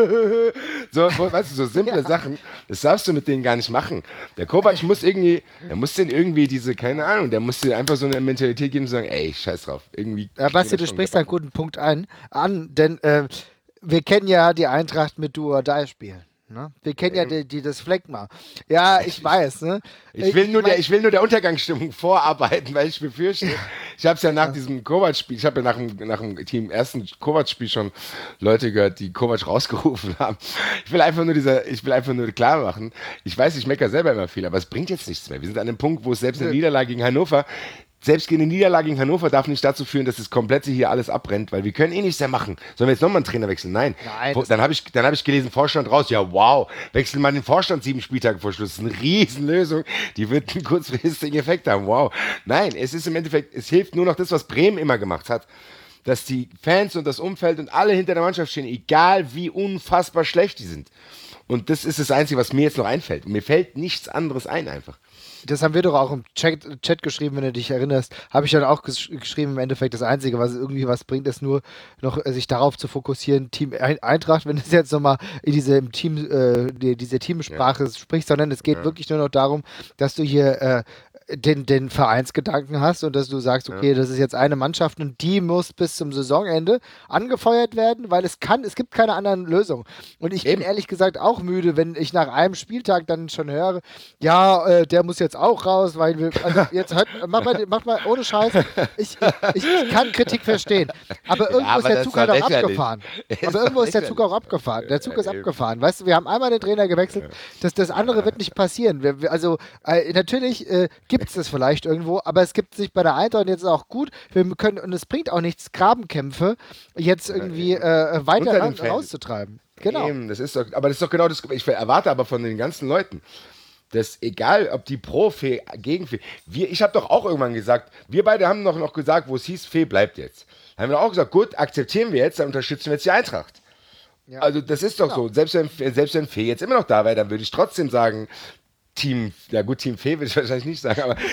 So, weißt du, so simple ja. Sachen. Das darfst du mit denen gar nicht machen. Der Kovac muss irgendwie, der muss denen irgendwie diese, keine Ahnung, der muss dir einfach so eine Mentalität geben und sagen, ey, scheiß drauf. Irgendwie. Ja, Basti, du sprichst einen guten Punkt ein, an, denn äh, wir kennen ja die Eintracht mit Do-or-Die-Spielen. Ne? Wir kennen ja die, die, das Phlegma. Ja, ich weiß. Ne? Ich, will nur ich, mein, der, ich will nur der Untergangsstimmung vorarbeiten, weil ich befürchte, ich habe es ja nach ja. diesem Kovac-Spiel, ich habe ja nach dem, nach dem Team ersten Kovac-Spiel schon Leute gehört, die Kovac rausgerufen haben. Ich will einfach nur dieser, ich will einfach nur klar machen, ich weiß, ich meckere selber immer viel, aber es bringt jetzt nichts mehr. Wir sind an dem Punkt, wo es selbst eine Niederlage gegen Hannover Selbst eine Niederlage gegen Hannover darf nicht dazu führen, dass das komplette hier alles abbrennt, weil wir können eh nichts mehr machen. Sollen wir jetzt nochmal einen Trainer wechseln? Nein. Nein dann habe ich, hab ich gelesen, Vorstand raus. Ja, wow. Wechseln mal den Vorstand sieben Spieltage vor Schluss. Das ist eine Riesenlösung. Die wird einen kurzfristigen Effekt haben. Wow. Nein, es ist im Endeffekt, es hilft nur noch das, was Bremen immer gemacht hat. Dass die Fans und das Umfeld und alle hinter der Mannschaft stehen, egal wie unfassbar schlecht die sind. Und das ist das Einzige, was mir jetzt noch einfällt. Und mir fällt nichts anderes ein einfach. Das haben wir doch auch im Chat, Chat geschrieben, wenn du dich erinnerst. Habe ich dann auch gesch- geschrieben, im Endeffekt das Einzige, was irgendwie was bringt, ist nur noch äh, sich darauf zu fokussieren, Team Eintracht, wenn du jetzt nochmal in diese, im Team, äh, die, diese Teamsprache ja. sprichst, sondern es geht ja. wirklich nur noch darum, dass du hier äh, den, den Vereinsgedanken hast und dass du sagst, okay, ja. das ist jetzt eine Mannschaft und die muss bis zum Saisonende angefeuert werden, weil es kann, es gibt keine anderen Lösungen. Und ich Eben. bin ehrlich gesagt auch müde, wenn ich nach einem Spieltag dann schon höre, ja, äh, der muss jetzt auch raus, weil wir, also jetzt hört, mach mal, mach mal ohne Scheiß, ich, ich, ich kann Kritik verstehen, aber irgendwo ja, aber ist der Zug halt auch abgefahren. Aber irgendwo ist der Zug auch abgefahren. Der Zug ist abgefahren. Weißt du, wir haben einmal den Trainer gewechselt, das, das andere wird nicht passieren. Wir, wir, also äh, natürlich äh, gibt es das vielleicht irgendwo, aber es gibt sich bei der Eintracht jetzt auch gut. Wir können, und es bringt auch nichts, Grabenkämpfe jetzt irgendwie äh, weiter ran, rauszutreiben. Genau. Eben, das ist doch, aber das ist doch genau das, ich erwarte aber von den ganzen Leuten, dass egal, ob die pro Fee, gegen Fee, wir, ich habe doch auch irgendwann gesagt, wir beide haben noch, noch gesagt, wo es hieß, Fee bleibt jetzt. Haben wir auch gesagt, gut, akzeptieren wir jetzt, dann unterstützen wir jetzt die Eintracht. Ja. Also das ist doch genau. so, selbst wenn, selbst wenn Fee jetzt immer noch da wäre, dann würde ich trotzdem sagen, Team, ja gut, Team Fee will ich wahrscheinlich nicht sagen, aber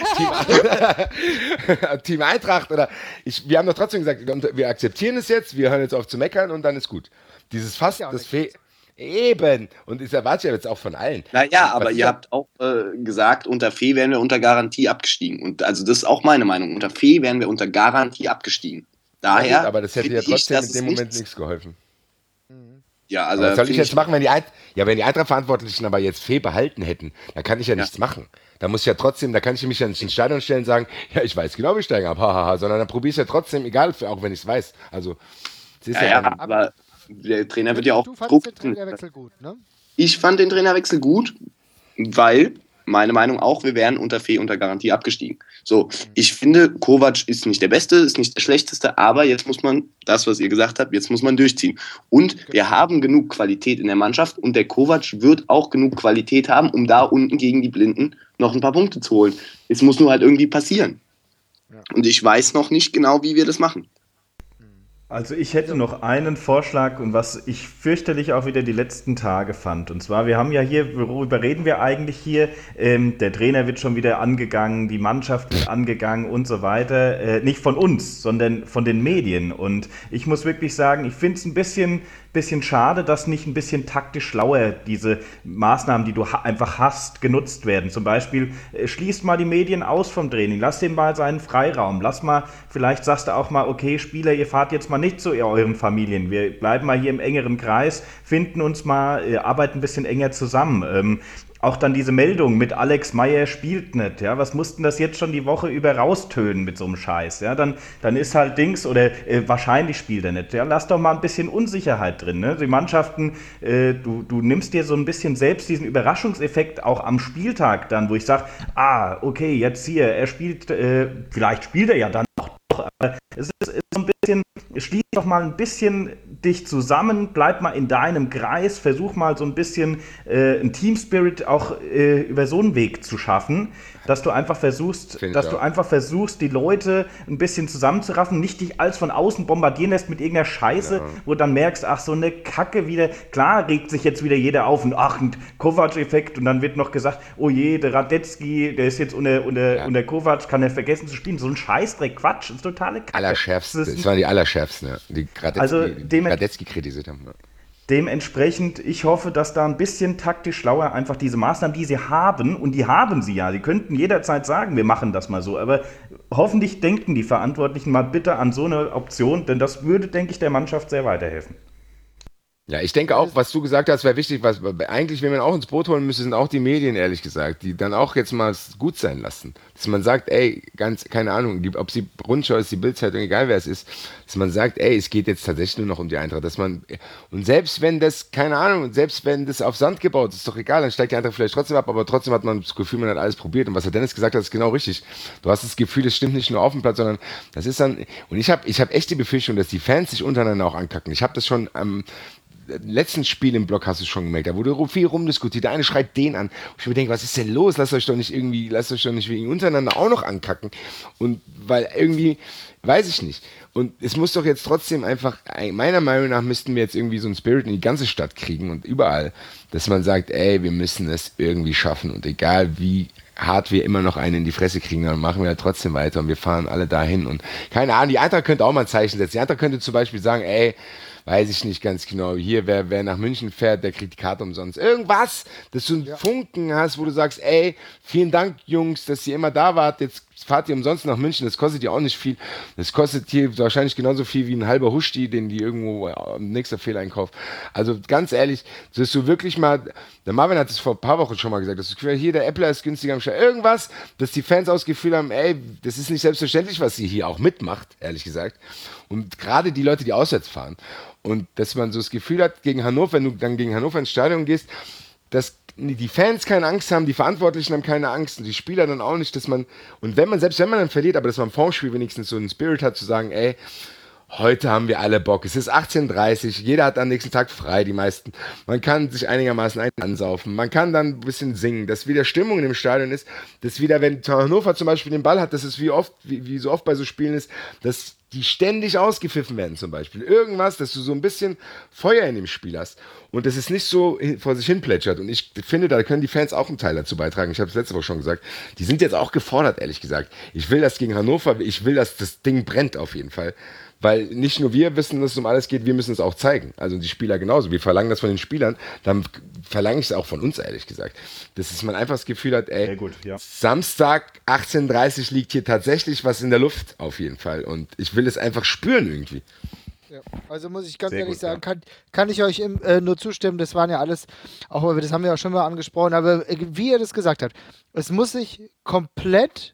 Team, Team Eintracht oder, ich, wir haben doch trotzdem gesagt, wir akzeptieren es jetzt, wir hören jetzt auf zu meckern und dann ist gut. Dieses Fass, ja, das Fee... Eben. Und das erwarte ich ja jetzt auch von allen. Naja, aber ihr habt auch äh, gesagt, unter Fee wären wir unter Garantie abgestiegen. Und also das ist auch meine Meinung. Unter Fee wären wir unter Garantie abgestiegen. Daher. Ja, gut, aber das hätte ja trotzdem ich, in dem Moment nichts geholfen. Ja, also. Was soll ich jetzt machen, wenn die, Ein- ja, wenn die Eintracht-Verantwortlichen aber jetzt Fee behalten hätten? Da kann ich ja, ja nichts machen. Da muss ich ja trotzdem, da kann ich mich ja nicht ins Stadion stellen und sagen, ja, ich weiß genau, wie ich steigen ab, hahaha, sondern dann probiere ich es ja trotzdem, egal, auch wenn ich es weiß. Also, es ist ja, ja, ja aber. Der Trainer wird ja auch. Du fandest den Trainerwechsel gut, ne? Ich fand den Trainerwechsel gut, weil, meine Meinung auch, wir wären unter Fee unter Garantie abgestiegen. So, ich finde, Kovac ist nicht der Beste, ist nicht der Schlechteste, aber jetzt muss man, das, was ihr gesagt habt, jetzt muss man durchziehen. Und okay. wir haben genug Qualität in der Mannschaft und der Kovac wird auch genug Qualität haben, um da unten gegen die Blinden noch ein paar Punkte zu holen. Es muss nur halt irgendwie passieren. Ja. Und ich weiß noch nicht genau, wie wir das machen. Also ich hätte noch einen Vorschlag und was ich fürchterlich auch wieder die letzten Tage fand. Und zwar, wir haben ja hier, worüber reden wir eigentlich hier? Ähm, der Trainer wird schon wieder angegangen, die Mannschaft wird angegangen und so weiter. Äh, nicht von uns, sondern von den Medien. Und ich muss wirklich sagen, ich finde es ein bisschen, bisschen schade, dass nicht ein bisschen taktisch schlauer diese Maßnahmen, die du ha- einfach hast, genutzt werden. Zum Beispiel, äh, schließt mal die Medien aus vom Training, lass dem mal seinen Freiraum. Lass mal, vielleicht sagst du auch mal, okay, Spieler, ihr fahrt jetzt mal nicht zu euren Familien. Wir bleiben mal hier im engeren Kreis, finden uns mal, äh, arbeiten ein bisschen enger zusammen. Ähm, auch dann diese Meldung mit Alex Meyer spielt nicht. Ja, was mussten das jetzt schon die Woche über raustönen mit so einem Scheiß? Ja, dann, dann ist halt Dings oder äh, wahrscheinlich spielt er nicht. Ja, lass doch mal ein bisschen Unsicherheit drin. Ne? Die Mannschaften, äh, du, du nimmst dir so ein bisschen selbst diesen Überraschungseffekt auch am Spieltag dann, wo ich sage, ah, okay, jetzt hier, er spielt, äh, vielleicht spielt er ja dann auch. Aber es ist, ist so ein bisschen, schließ doch mal ein bisschen dich zusammen, bleib mal in deinem Kreis, versuch mal so ein bisschen äh, ein Team-Spirit auch äh, über so einen Weg zu schaffen dass du einfach versuchst, Find dass ich du auch. einfach versuchst, die Leute ein bisschen zusammenzuraffen, nicht dich alles von außen bombardieren lässt mit irgendeiner Scheiße, Ja. wo du dann merkst, ach, so eine Kacke wieder. Klar regt sich jetzt wieder jeder auf und ach, ein Kovac-Effekt und dann wird noch gesagt, oh je, der Radetzky, der ist jetzt unter, unter, Ja. unter Kovac, kann er vergessen zu spielen. So ein Scheißdreck, Quatsch, das ist totale Kacke. Allerschärfsten. Das ist- Das waren die allerschärfsten, ja. Die Radetzky, Also, die dem- Radetzky kritisiert haben. Ja. Dementsprechend, ich hoffe, dass da ein bisschen taktisch schlauer einfach diese Maßnahmen, die sie haben, und die haben sie ja, sie könnten jederzeit sagen, wir machen das mal so, aber hoffentlich denken die Verantwortlichen mal bitte an so eine Option, denn das würde, denke ich, der Mannschaft sehr weiterhelfen. Ja, ich denke auch, was du gesagt hast, wäre wichtig, was eigentlich, wenn man auch ins Boot holen müsste, sind auch die Medien, ehrlich gesagt, die dann auch jetzt mal es gut sein lassen. Dass man sagt, ey, ganz, keine Ahnung, die, ob sie Rundschau ist, die Bildzeitung, egal wer es ist, dass man sagt, ey, es geht jetzt tatsächlich nur noch um die Eintracht, dass man, und selbst wenn das, keine Ahnung, und selbst wenn das auf Sand gebaut ist, ist doch egal, dann steigt die Eintracht vielleicht trotzdem ab, aber trotzdem hat man das Gefühl, man hat alles probiert, und was der Dennis gesagt hat, ist genau richtig. Du hast das Gefühl, es stimmt nicht nur auf dem Platz, sondern das ist dann, und ich habe ich hab echt die Befürchtung, dass die Fans sich untereinander auch ankacken. Ich habe das schon am ähm, letzten Spiel im Block, hast du schon gemerkt, da wurde viel rumdiskutiert, der eine schreit den an. Und ich mir denke, was ist denn los? Lasst euch doch nicht irgendwie, lasst euch doch nicht wegen untereinander auch noch ankacken. Und weil irgendwie, weiß ich nicht. Und es muss doch jetzt trotzdem einfach, meiner Meinung nach müssten wir jetzt irgendwie so einen Spirit in die ganze Stadt kriegen und überall, dass man sagt, ey, wir müssen es irgendwie schaffen und egal wie hart wir immer noch einen in die Fresse kriegen, dann machen wir ja trotzdem weiter und wir fahren alle dahin und keine Ahnung, die Eintracht könnte auch mal ein Zeichen setzen. Die Eintracht könnte zum Beispiel sagen, ey, weiß ich nicht ganz genau, hier, wer, wer nach München fährt, der kriegt die Karte umsonst. Irgendwas, dass du einen ja. Funken hast, wo du sagst, ey, vielen Dank, Jungs, dass ihr immer da wart, jetzt fahrt ihr umsonst nach München, das kostet ja auch nicht viel. Das kostet hier wahrscheinlich genauso viel wie ein halber Huschti, den die irgendwo am nächsten Fehleinkauf. Also ganz ehrlich, dass du wirklich mal, der Marvin hat es vor ein paar Wochen schon mal gesagt, dass du hier, der Äppler ist günstiger am Start. Irgendwas, dass die Fans ausgefühlt haben, ey, das ist nicht selbstverständlich, was sie hier auch mitmacht, ehrlich gesagt. Und gerade die Leute, die auswärts fahren. Und dass man so das Gefühl hat, gegen Hannover, wenn du dann gegen Hannover ins Stadion gehst, dass die Fans keine Angst haben, die Verantwortlichen haben keine Angst und die Spieler dann auch nicht, dass man, und wenn man, selbst wenn man dann verliert, aber dass man vorm Spiel wenigstens so einen Spirit hat, zu sagen, ey, heute haben wir alle Bock. Es ist achtzehn Uhr dreißig, jeder hat am nächsten Tag frei, die meisten. Man kann sich einigermaßen ansaufen, man kann dann ein bisschen singen, dass wieder Stimmung in dem Stadion ist, dass wieder, wenn Hannover zum Beispiel den Ball hat, dass es wie oft, wie, wie so oft bei so Spielen ist, dass die ständig ausgepfiffen werden zum Beispiel. Irgendwas, dass du so ein bisschen Feuer in dem Spiel hast und dass es nicht so vor sich hin plätschert. Und ich finde, da können die Fans auch einen Teil dazu beitragen. Ich habe es letzte Woche schon gesagt. Die sind jetzt auch gefordert, ehrlich gesagt. Ich will das gegen Hannover, ich will, dass das Ding brennt auf jeden Fall. Weil nicht nur wir wissen, dass es um alles geht, wir müssen es auch zeigen. Also die Spieler genauso. Wir verlangen das von den Spielern, dann verlange ich es auch von uns, ehrlich gesagt. Dass man einfach das Gefühl hat, ey, gut, ja. Samstag achtzehn Uhr dreißig liegt hier tatsächlich was in der Luft, auf jeden Fall. Und ich will es einfach spüren irgendwie. Ja, also muss ich ganz Sehr ehrlich gut, sagen, ja. kann, kann ich euch im, äh, nur zustimmen, das waren ja alles, auch das haben wir ja schon mal angesprochen, aber äh, wie ihr das gesagt habt, es muss sich komplett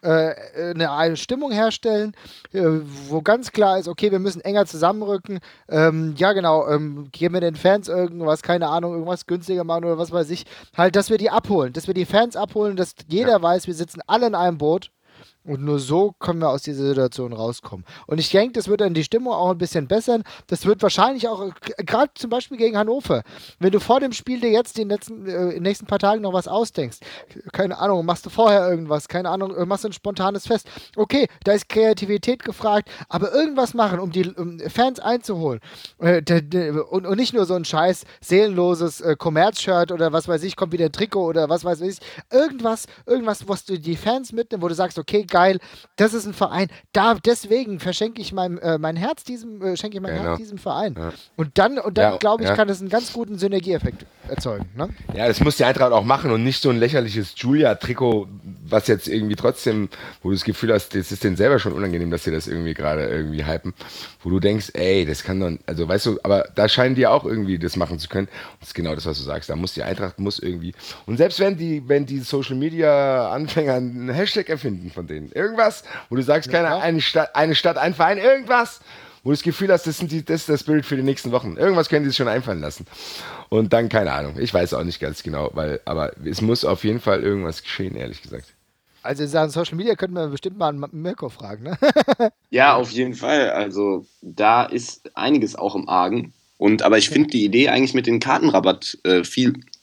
äh, eine, eine Stimmung herstellen, äh, wo ganz klar ist, okay, wir müssen enger zusammenrücken, ähm, ja genau, ähm, geben wir den Fans irgendwas, keine Ahnung, irgendwas günstiger machen oder was weiß ich, halt, dass wir die abholen, dass wir die Fans abholen, dass jeder ja. weiß, wir sitzen alle in einem Boot. Und nur so können wir aus dieser Situation rauskommen. Und ich denke, das wird dann die Stimmung auch ein bisschen bessern. Das wird wahrscheinlich auch, gerade zum Beispiel gegen Hannover, wenn du vor dem Spiel dir jetzt die letzten, äh, in den nächsten paar Tagen noch was ausdenkst, keine Ahnung, machst du vorher irgendwas, keine Ahnung, machst du ein spontanes Fest. Okay, da ist Kreativität gefragt, aber irgendwas machen, um die um Fans einzuholen. Äh, de, de, und, und nicht nur so ein scheiß seelenloses äh, Kommerz-Shirt oder was weiß ich, kommt wieder ein Trikot oder was weiß ich. Irgendwas, irgendwas, was du die Fans mitnimmst, wo du sagst, okay, geil, das ist ein Verein. Da, deswegen verschenke ich mein, äh, mein Herz diesem, äh, schenke ich mein genau. Herz diesem Verein. Ja. Und dann, und dann ja, glaube ich, ja. kann es einen ganz guten Synergieeffekt erzeugen. Ne? Ja, das muss die Eintracht auch machen und nicht so ein lächerliches Julia-Trikot, was jetzt irgendwie trotzdem, wo du das Gefühl hast, das ist denen selber schon unangenehm, dass sie das irgendwie gerade irgendwie hypen, wo du denkst, ey, das kann doch, also weißt du, aber da scheinen die auch irgendwie das machen zu können. Und das ist genau das, was du sagst. Da muss die Eintracht muss irgendwie, und selbst wenn die, wenn die Social-Media-Anfänger einen Hashtag erfinden von denen, irgendwas, wo du sagst, keine ja, eine Stadt, eine Stadt, ein Verein, irgendwas, wo du das Gefühl hast, das, sind die, das ist der Spirit für die nächsten Wochen. Irgendwas können die sich schon einfallen lassen. Und dann, keine Ahnung, ich weiß auch nicht ganz genau, weil, aber es muss auf jeden Fall irgendwas geschehen, ehrlich gesagt. Also in Sachen Social Media könnten wir bestimmt mal einen Mirko fragen, ne? Ja, auf jeden Fall. Also da ist einiges auch im Argen. Und, aber ich finde die Idee eigentlich mit dem Kartenrabatt äh, viel,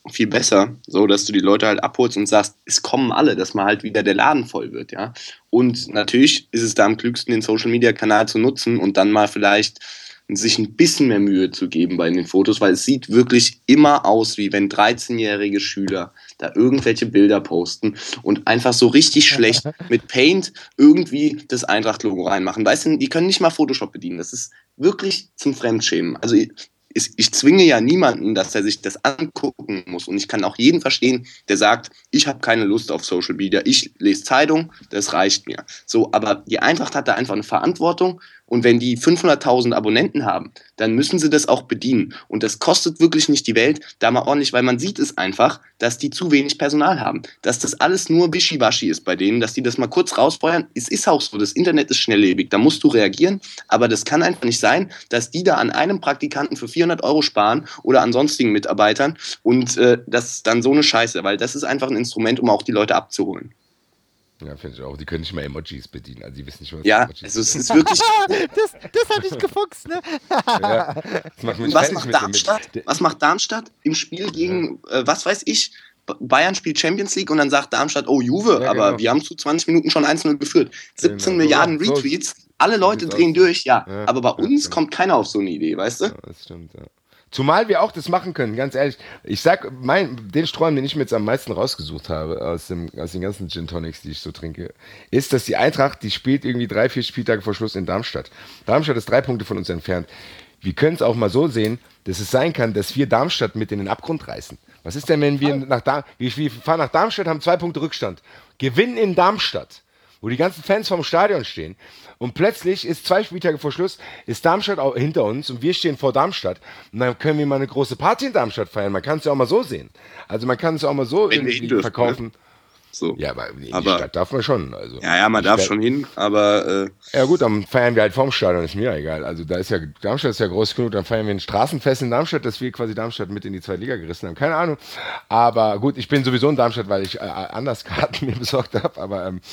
viel besser, so dass du die Leute halt abholst und sagst, es kommen alle, dass mal halt wieder der Laden voll wird, ja. Und natürlich ist es da am klügsten, den Social-Media-Kanal zu nutzen und dann mal vielleicht sich ein bisschen mehr Mühe zu geben bei den Fotos, weil es sieht wirklich immer aus, wie wenn dreizehnjährige Schüler da irgendwelche Bilder posten und einfach so richtig schlecht mit Paint irgendwie das Eintracht-Logo reinmachen. Weißt du, die können nicht mal Photoshop bedienen. Das ist wirklich zum Fremdschämen. Also ich, ich zwinge ja niemanden, dass er sich das angucken muss. Und ich kann auch jeden verstehen, der sagt, ich habe keine Lust auf Social Media, ich lese Zeitung, das reicht mir. So, aber die Eintracht hat da einfach eine Verantwortung. Und wenn die fünfhunderttausend Abonnenten haben, dann müssen sie das auch bedienen. Und das kostet wirklich nicht die Welt, da mal ordentlich, weil man sieht es einfach, dass die zu wenig Personal haben. Dass das alles nur Wischiwaschi ist bei denen, dass die das mal kurz rausfeuern. Es ist auch so, das Internet ist schnelllebig, da musst du reagieren. Aber das kann einfach nicht sein, dass die da an einem Praktikanten für vierhundert Euro sparen oder an sonstigen Mitarbeitern. Und äh, das ist dann so eine Scheiße, weil das ist einfach ein Instrument, um auch die Leute abzuholen. Ja, finde ich auch. Die können nicht mal Emojis bedienen. Also die wissen nicht, was ja, Emojis also es ist wirklich... das, das hatte ich gefuchst, ne? ja, das macht mich was, macht mit Darmstadt? was macht Darmstadt im Spiel gegen, ja. äh, was weiß ich, Bayern spielt Champions League und dann sagt Darmstadt, oh Juve, ja, aber genau. wir haben zu zwanzig Minuten schon eins null geführt. siebzehn genau. Milliarden so, Retweets, alle Leute drehen aus. durch, ja. ja. Aber bei ja, uns kommt keiner auf so eine Idee, weißt du? Ja, das stimmt, ja. Zumal wir auch das machen können, ganz ehrlich. Ich sag, mein, den Strom, den ich mir jetzt am meisten rausgesucht habe, aus, dem, aus den ganzen Gin Tonics, die ich so trinke, ist, dass die Eintracht, die spielt irgendwie drei, vier Spieltage vor Schluss in Darmstadt. Darmstadt ist drei Punkte von uns entfernt. Wir können es auch mal so sehen, dass es sein kann, dass wir Darmstadt mit in den Abgrund reißen. Was ist denn, wenn wir nach, Dar- wir, wir fahren nach Darmstadt, haben zwei Punkte Rückstand, gewinnen in Darmstadt, wo die ganzen Fans vorm Stadion stehen. Und plötzlich ist zwei Spieltage vor Schluss, ist Darmstadt auch hinter uns und wir stehen vor Darmstadt. Und dann können wir mal eine große Party in Darmstadt feiern. Man kann es ja auch mal so sehen. Also man kann es auch mal so Wenn irgendwie dürfen, verkaufen. Ne? So. Ja, aber in aber, die Stadt darf man schon. Also ja, ja, man darf Stadt, schon hin, aber... Äh, ja gut, dann feiern wir halt vorm Stadion, ist mir egal. Also da ist ja, Darmstadt ist ja groß genug, dann feiern wir ein Straßenfest in Darmstadt, dass wir quasi Darmstadt mit in die zweite Liga gerissen haben. Keine Ahnung. Aber gut, ich bin sowieso in Darmstadt, weil ich äh, anders Karten mir besorgt habe, aber... Ähm,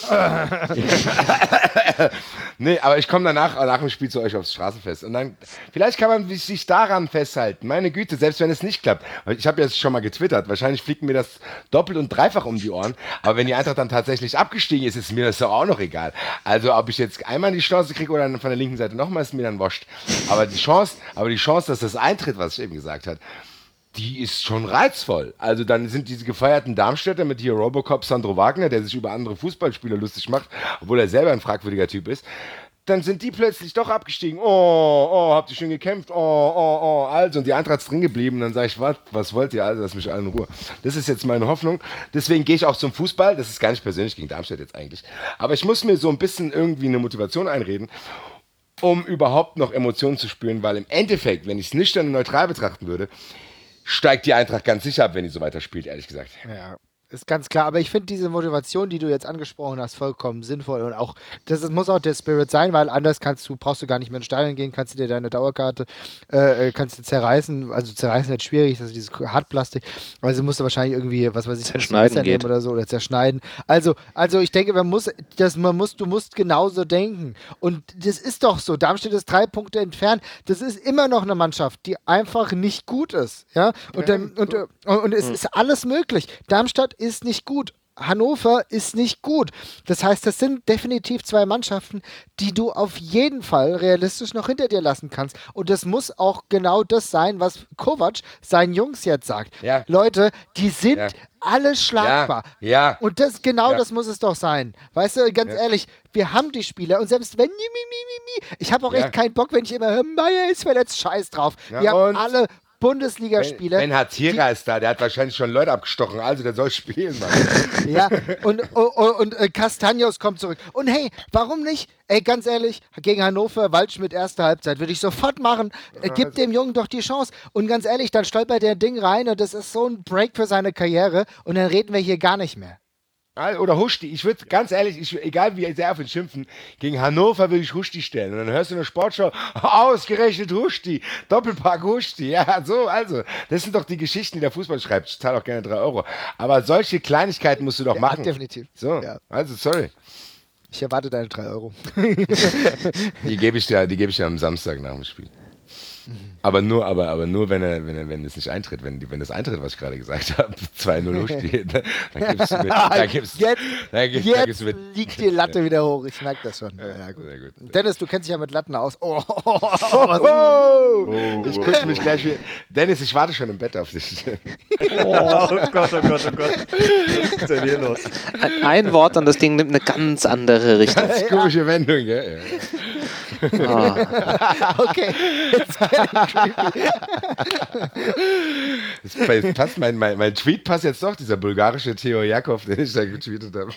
nee, aber ich komme danach, nach dem Spiel zu euch aufs Straßenfest. Und dann, vielleicht kann man sich daran festhalten. Meine Güte, selbst wenn es nicht klappt. Weil ich habe ja schon mal getwittert, wahrscheinlich fliegt mir das doppelt und dreifach um die Ohren. Aber wenn die Eintracht dann tatsächlich abgestiegen ist, ist mir das auch noch egal. Also ob ich jetzt einmal die Chance kriege oder von der linken Seite nochmal, ist mir dann wurscht. Aber die Chance, aber die Chance, dass das eintritt, was ich eben gesagt habe, die ist schon reizvoll. Also dann sind diese gefeierten Darmstädter mit hier Robocop Sandro Wagner, der sich über andere Fußballspieler lustig macht, obwohl er selber ein fragwürdiger Typ ist. Dann sind die plötzlich doch abgestiegen. Oh, oh, habt ihr schon gekämpft? Oh, oh, oh. Also, und die Eintracht ist drin geblieben. Dann sage ich, was, was wollt ihr? Also, lass mich alle in Ruhe. Das ist jetzt meine Hoffnung. Deswegen gehe ich auch zum Fußball. Das ist gar nicht persönlich gegen Darmstadt jetzt eigentlich. Aber ich muss mir so ein bisschen irgendwie eine Motivation einreden, um überhaupt noch Emotionen zu spüren, weil im Endeffekt, wenn ich es nüchtern und neutral betrachten würde, steigt die Eintracht ganz sicher ab, wenn die so weiterspielt, ehrlich gesagt. Ja. Ist ganz klar, aber ich finde diese Motivation, die du jetzt angesprochen hast, vollkommen sinnvoll und auch, das, das muss auch der Spirit sein, weil anders kannst du, brauchst du gar nicht mehr in Stadion gehen, kannst du dir deine Dauerkarte, äh, kannst du zerreißen, also zerreißen ist schwierig, das ist dieses Hartplastik, also musst du wahrscheinlich irgendwie, was weiß ich, zerschneiden geht. oder so oder zerschneiden. Also, also ich denke, man muss, das, man muss, du musst genauso denken und das ist doch so, Darmstadt ist drei Punkte entfernt, das ist immer noch eine Mannschaft, die einfach nicht gut ist, ja, und, Ja, dann, und, und, und es ist alles möglich. Darmstadt ist nicht gut. Hannover ist nicht gut. Das heißt, das sind definitiv zwei Mannschaften, die du auf jeden Fall realistisch noch hinter dir lassen kannst. Und das muss auch genau das sein, was Kovac seinen Jungs jetzt sagt. Ja. Leute, die sind Ja. alle schlagbar. Ja, ja. Und das, genau Ja. das muss es doch sein. Weißt du, ganz Ja. ehrlich, wir haben die Spieler und selbst wenn, ich habe auch Ja. echt keinen Bock, wenn ich immer höre, Meier ist verletzt, scheiß drauf. Ja, wir haben und? alle Bundesligaspieler. Ben Hatira ist da, der hat wahrscheinlich schon Leute abgestochen, also der soll spielen, Mann. Ja, und, und, und äh, Castaños kommt zurück. Und hey, warum nicht? Ey, ganz ehrlich, gegen Hannover, Waldschmidt, erste Halbzeit, würde ich sofort machen. Äh, gib dem Jungen doch die Chance. Und ganz ehrlich, dann stolpert der Ding rein und das ist so ein Break für seine Karriere und dann reden wir hier gar nicht mehr. Oder Huschti, ich würde ganz ehrlich, ich, egal wie sehr auf ihn schimpfen, gegen Hannover würde ich Huschti stellen. Und dann hörst du in der Sportschau, ausgerechnet Huschti, Doppelpack Huschti. Ja, so, also, das sind doch die Geschichten, die der Fußball schreibt. Ich zahle auch gerne drei Euro. Aber solche Kleinigkeiten musst du doch Ja, machen. definitiv. So, Ja. also, sorry. Ich erwarte deine drei Euro. Die gebe ich dir, die gebe ich dir am Samstag nach dem Spiel. Aber nur, aber, aber nur, wenn er, wenn er, wenn es nicht eintritt, wenn, wenn das eintritt, was ich gerade gesagt habe, zwei null steht, dann gibst du mit, dann gibst, jetzt dann gibst, jetzt dann gibst du mit, liegt die Latte wieder hoch, ich merke das schon. Ja, gut. Sehr gut. Dennis, du kennst dich ja mit Latten aus. Oh, oh, oh, Oh, Oh, ich oh, gucke oh. mich gleich wieder. Dennis, ich warte schon im Bett auf dich. Oh, oh Gott, oh Gott, oh Gott. Was ist denn hier los? Ein, ein Wort und das Ding nimmt eine ganz andere Richtung. Das ist eine komische Wendung, gell? Ja. Ah. okay. Jetzt Das passt, mein, mein, mein Tweet passt jetzt doch, dieser bulgarische Theo Jakov, den ich da getweetet habe.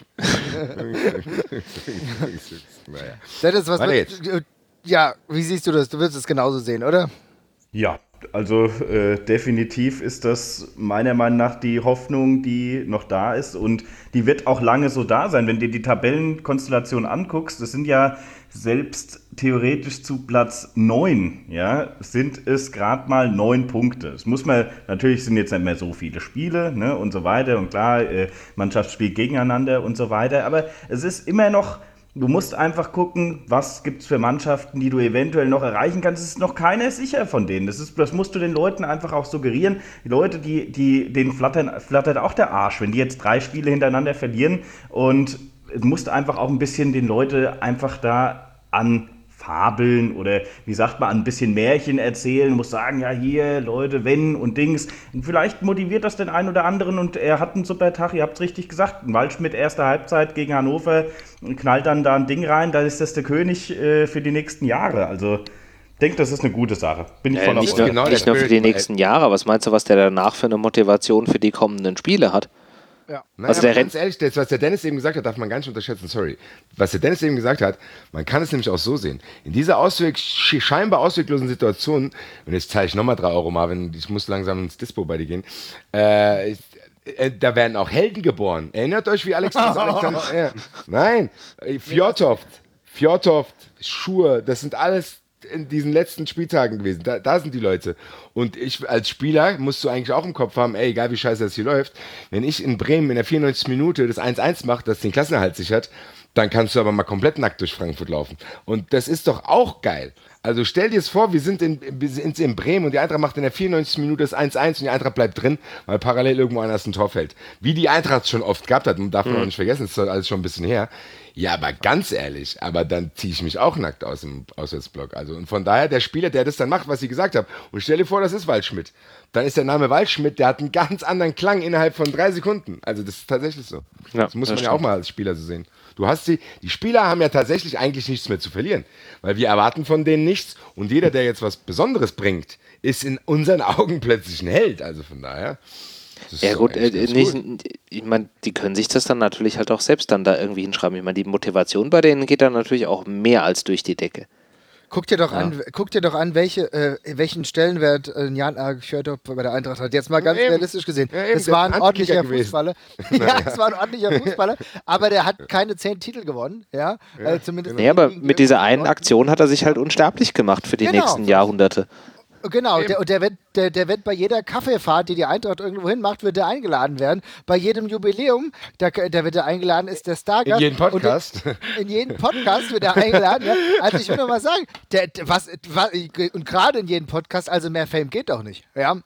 Naja. Dennis, was Warte wird, ja, wie siehst du das? Du wirst es genauso sehen, oder? Ja, also äh, definitiv ist das meiner Meinung nach die Hoffnung, die noch da ist und die wird auch lange so da sein. Wenn du dir die Tabellenkonstellation anguckst, das sind ja selbst theoretisch zu Platz neun, ja, sind es gerade mal neun Punkte. Das muss man, natürlich sind jetzt nicht mehr so viele Spiele, ne, und so weiter und klar, äh, Mannschaft spielt gegeneinander und so weiter, aber es ist immer noch. Du musst einfach gucken, was gibt es für Mannschaften, die du eventuell noch erreichen kannst. Es ist noch keiner sicher von denen. Das, ist, das musst du den Leuten einfach auch suggerieren. Die Leute, die, die, denen flattern, flattert auch der Arsch, wenn die jetzt drei Spiele hintereinander verlieren. Und du musst einfach auch ein bisschen den Leute einfach da an Fabeln oder, wie sagt man, ein bisschen Märchen erzählen, muss sagen, ja hier, Leute, wenn und Dings. Und vielleicht motiviert das den einen oder anderen und er hat einen super Tag, ihr habt es richtig gesagt, ein Waldschmidt erste Halbzeit gegen Hannover, knallt dann da ein Ding rein, da ist das der König äh, für die nächsten Jahre. Also ich denke, das ist eine gute Sache. Bin ich Äh, voll auf nicht euch. nur, Genau, nicht der nur für die Spirit, nächsten Jahre. Was meinst du, was der danach für eine Motivation für die kommenden Spiele hat? Ja. Naja, Also der aber ganz rennt- ehrlich, das, was der Dennis eben gesagt hat, darf man gar nicht unterschätzen, sorry. Was der Dennis eben gesagt hat, man kann es nämlich auch so sehen. In dieser Ausweg, scheinbar ausweglosen Situation, und jetzt zahle ich nochmal drei Euro, Marvin, ich muss langsam ins Dispo bei dir gehen, äh, äh, da werden auch Helden geboren. Erinnert euch, wie Alex Alexander... äh, nein, äh, Fjordhoft, Fjordhoft, Schur, das sind alles in diesen letzten Spieltagen gewesen. Da, da sind die Leute. Und ich als Spieler musst du eigentlich auch im Kopf haben, ey, egal wie scheiße das hier läuft, wenn ich in Bremen in der vierundneunzigsten Minute das eins eins mache, das den Klassenerhalt sichert, dann kannst du aber mal komplett nackt durch Frankfurt laufen. Und das ist doch auch geil. Also stell dir es vor, wir sind in, wir sind in Bremen und die Eintracht macht in der vierundneunzigsten Minute das eins eins und die Eintracht bleibt drin, weil parallel irgendwo einer ein Tor fällt. Wie die Eintracht schon oft gehabt hat, und darf man auch nicht vergessen, das ist alles schon ein bisschen her. Ja, aber ganz ehrlich, aber dann ziehe ich mich auch nackt aus dem Auswärtsblock. Also und von daher, der Spieler, der das dann macht, was ich gesagt habe, und stell dir vor, das ist Waldschmidt. Dann ist der Name Waldschmidt, der hat einen ganz anderen Klang innerhalb von drei Sekunden. Also das ist tatsächlich so. Ja, das muss man das ja auch stimmt. mal als Spieler so sehen. Du hast die, die Spieler haben ja tatsächlich eigentlich nichts mehr zu verlieren, weil wir erwarten von denen nichts und jeder, der jetzt was Besonderes bringt, ist in unseren Augen plötzlich ein Held. Also von daher. das ist Ja doch gut, äh, echt ganz nicht, gut. ich meine, die können sich das dann natürlich halt auch selbst dann da irgendwie hinschreiben. Ich meine, die Motivation bei denen geht dann natürlich auch mehr als durch die Decke. Guck dir doch an, guck dir doch an, welche, äh, welchen Stellenwert äh, Jan Fjordhoff bei der Eintracht hat. Jetzt mal ganz Ja, eben. realistisch gesehen. Ja, eben, das der war ein ist ein ordentlicher Handkicker gewesen. Fußballer. ja, es war ein ordentlicher Fußballer, aber der hat keine zehn Titel gewonnen. Ja, äh, zumindest. Nee, aber gegen mit dieser Dortmund. einen Aktion hat er sich halt unsterblich gemacht für die Genau. nächsten Jahrhunderte. Genau, der, und der wird, der, der wird bei jeder Kaffeefahrt, die die Eintracht irgendwo hin macht, wird er eingeladen werden. Bei jedem Jubiläum, da, da wird er eingeladen, ist der Stargast. In jeden Podcast. Und in, in jeden Podcast wird er eingeladen. Ja. Also ich will nur mal sagen, der, der, was, was, und gerade in jedem Podcast, also mehr Fame geht doch nicht. Ja.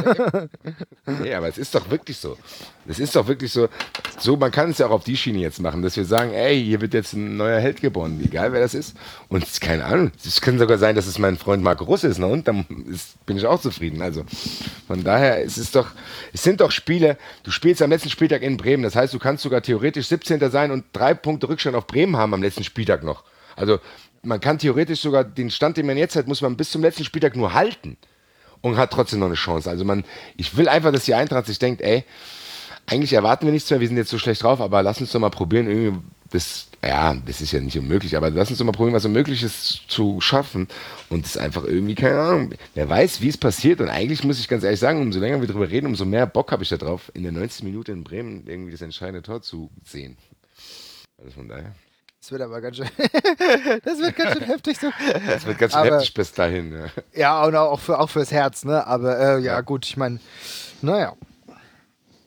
Nee, aber es ist doch wirklich so. Es ist doch wirklich so. So, man kann es ja auch auf die Schiene jetzt machen, dass wir sagen, ey, hier wird jetzt ein neuer Held geboren, egal wer das ist. Und es ist keine Ahnung. Es kann sogar sein, dass es mein Freund Marco Russe ist, ne? Und dann ist, bin ich auch zufrieden. Also von daher, es ist doch, es sind doch Spiele. Du spielst am letzten Spieltag in Bremen. Das heißt, du kannst sogar theoretisch siebzehnter sein und drei Punkte Rückstand auf Bremen haben am letzten Spieltag noch. Also man kann theoretisch sogar den Stand, den man jetzt hat, muss man bis zum letzten Spieltag nur halten. Und hat trotzdem noch eine Chance. Also man, ich will einfach, dass die Eintracht sich denkt, ey, eigentlich erwarten wir nichts mehr, wir sind jetzt so schlecht drauf, aber lass uns doch mal probieren, irgendwie das, ja, das ist ja nicht unmöglich, aber lass uns doch mal probieren, was unmöglich ist zu schaffen. Und das ist einfach irgendwie, keine Ahnung, wer weiß, wie es passiert. Und eigentlich muss ich ganz ehrlich sagen, umso länger wir drüber reden, umso mehr Bock habe ich da drauf, in der neunzigsten Minute in Bremen irgendwie das entscheidende Tor zu sehen. Also von daher. Das wird aber ganz schön, das wird ganz schön heftig so. Das wird ganz schön Aber- heftig bis dahin. Ja. Ja, und auch, für, auch fürs Herz, ne? Aber äh, ja, Ja. gut, ich meine, naja.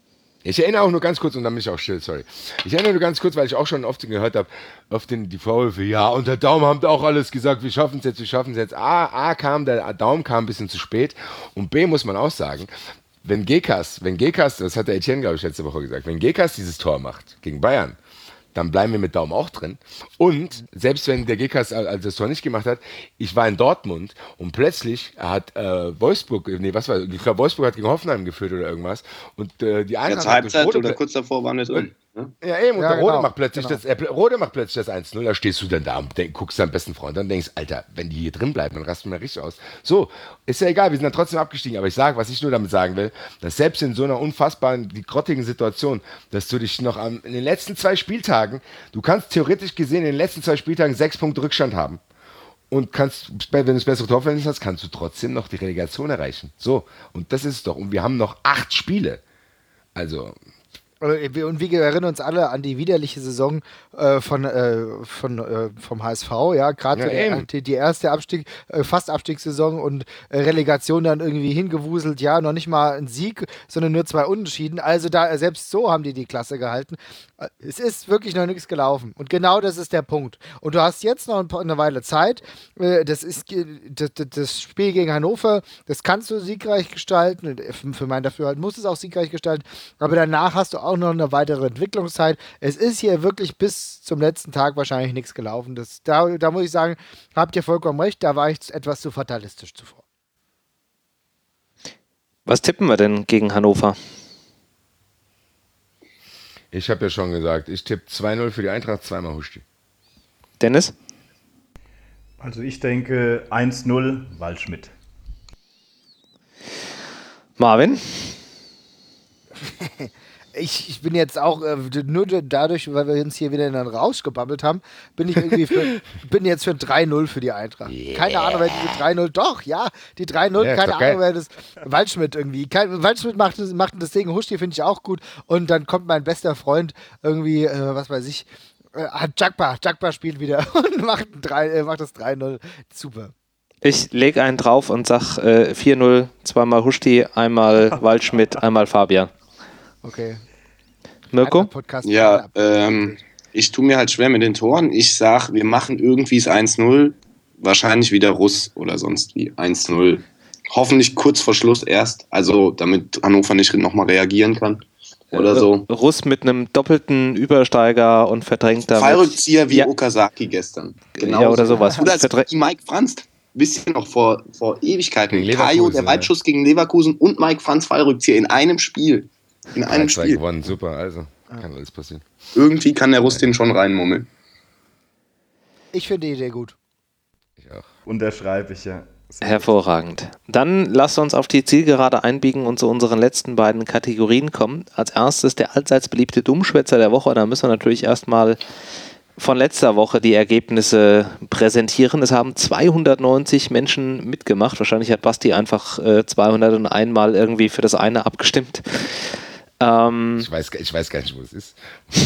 Ich erinnere auch nur ganz kurz, und dann bin ich auch still, sorry. Ich erinnere nur ganz kurz, weil ich auch schon oft gehört habe, oft den, die Vorwürfe, ja, und der Daumen haben auch alles gesagt, wir schaffen es jetzt, wir schaffen es jetzt. A, A kam, der Daumen kam ein bisschen zu spät und B, muss man auch sagen, wenn Gekas, wenn Gekas, das hat der Etienne, glaube ich, letzte Woche gesagt, wenn Gekas dieses Tor macht gegen Bayern, dann bleiben wir mit Daumen auch drin. Und selbst wenn der Gekas also das Tor nicht gemacht hat, ich war in Dortmund und plötzlich hat äh, Wolfsburg, nee, was war, ich glaube, Wolfsburg hat gegen Hoffenheim geführt oder irgendwas. Und äh, die Eintracht. Ja, zur Halbzeit oder kurz davor waren wir drin. Ne? Ja, eben, und ja, der genau, Rode macht plötzlich genau. das, äh, Rode macht plötzlich das eins null, da stehst du dann da und denk, guckst deinem besten Freund und denkst, Alter, wenn die hier drin bleiben, dann rasten wir richtig aus. So, ist ja egal, wir sind dann trotzdem abgestiegen, aber ich sage, was ich nur damit sagen will, dass selbst in so einer unfassbaren, die grottigen Situation, dass du dich noch am, in den letzten zwei Spieltagen, du kannst theoretisch gesehen in den letzten zwei Spieltagen sechs Punkte Rückstand haben. Und kannst, wenn du das bessere Torverhältnis hast, kannst du trotzdem noch die Relegation erreichen. So, und das ist es doch. Und wir haben noch acht Spiele. Also... Und wir erinnern uns alle an die widerliche Saison äh, von, äh, von, äh, vom H S V, ja, gerade Ja, die, die erste Abstieg, äh, fast Abstiegssaison und äh, Relegation dann irgendwie hingewuselt, ja, noch nicht mal ein Sieg, sondern nur zwei Unentschieden. Also da äh, selbst so haben die die Klasse gehalten. Äh, es ist wirklich noch nichts gelaufen. Und genau das ist der Punkt. Und du hast jetzt noch ein paar, eine Weile Zeit. Äh, das ist das, das Spiel gegen Hannover, das kannst du siegreich gestalten. Für mein Dafürhalten musst du es auch siegreich gestalten. Aber danach hast du auch noch eine weitere Entwicklungszeit. Es ist hier wirklich bis zum letzten Tag wahrscheinlich nichts gelaufen. Das, da, da muss ich sagen, habt ihr vollkommen recht, da war ich etwas zu fatalistisch zuvor. Was tippen wir denn gegen Hannover? Ich habe ja schon gesagt, ich tippe zwei null für die Eintracht, zweimal Huschti. Dennis? Also ich denke eins null Waldschmidt. Marvin? Ich, ich bin jetzt auch, äh, nur dadurch, weil wir uns hier wieder in einen Rausch gebabbelt haben, bin ich irgendwie für, bin jetzt für drei null für die Eintracht. Yeah. Keine Ahnung, wer diese drei null, doch, ja, die drei null, ja, keine Ahnung, wer das, Waldschmidt irgendwie, kein, Waldschmidt macht, macht das Ding, Huschti finde ich auch gut und dann kommt mein bester Freund irgendwie, äh, was weiß ich, äh, Jagba, Jagba spielt wieder und macht, drei, äh, macht das drei null, super. Ich lege einen drauf und sag äh, vier null, zweimal Huschti, einmal Waldschmidt, einmal Fabian. Okay. Mirko? Ja, ähm, ich tue mir halt schwer mit den Toren. Ich sag, wir machen irgendwie das eins null. Wahrscheinlich wieder Russ oder sonst wie. eins null. Hoffentlich kurz vor Schluss erst. Also, damit Hannover nicht nochmal reagieren kann. Oder äh, so. Russ mit einem doppelten Übersteiger und verdrängt damit. Fallrückzieher wie ja. Okazaki gestern. Genau. Ja, oder sowas. Oder Verdrä- wie Mike Franz. Wisst ihr noch, vor, vor Ewigkeiten. Kajo, der Weitschuss gegen Leverkusen und Mike Franz Fallrückzieher in einem Spiel. In einem Spiel. Gewonnen, super, also kann alles passieren. Irgendwie kann der Russ den schon reinmummeln. Ich finde die Idee gut. Ich auch. Unterschreibe ich, ja. Hervorragend. Dann lasst uns auf die Zielgerade einbiegen und zu unseren letzten beiden Kategorien kommen. Als erstes der allseits beliebte Dummschwätzer der Woche. Da müssen wir natürlich erstmal von letzter Woche die Ergebnisse präsentieren. Es haben zweihundertneunzig Menschen mitgemacht. Wahrscheinlich hat Basti einfach äh, zweihunderteins Mal irgendwie für das eine abgestimmt. Ähm, ich, weiß, ich weiß gar nicht, wo es ist.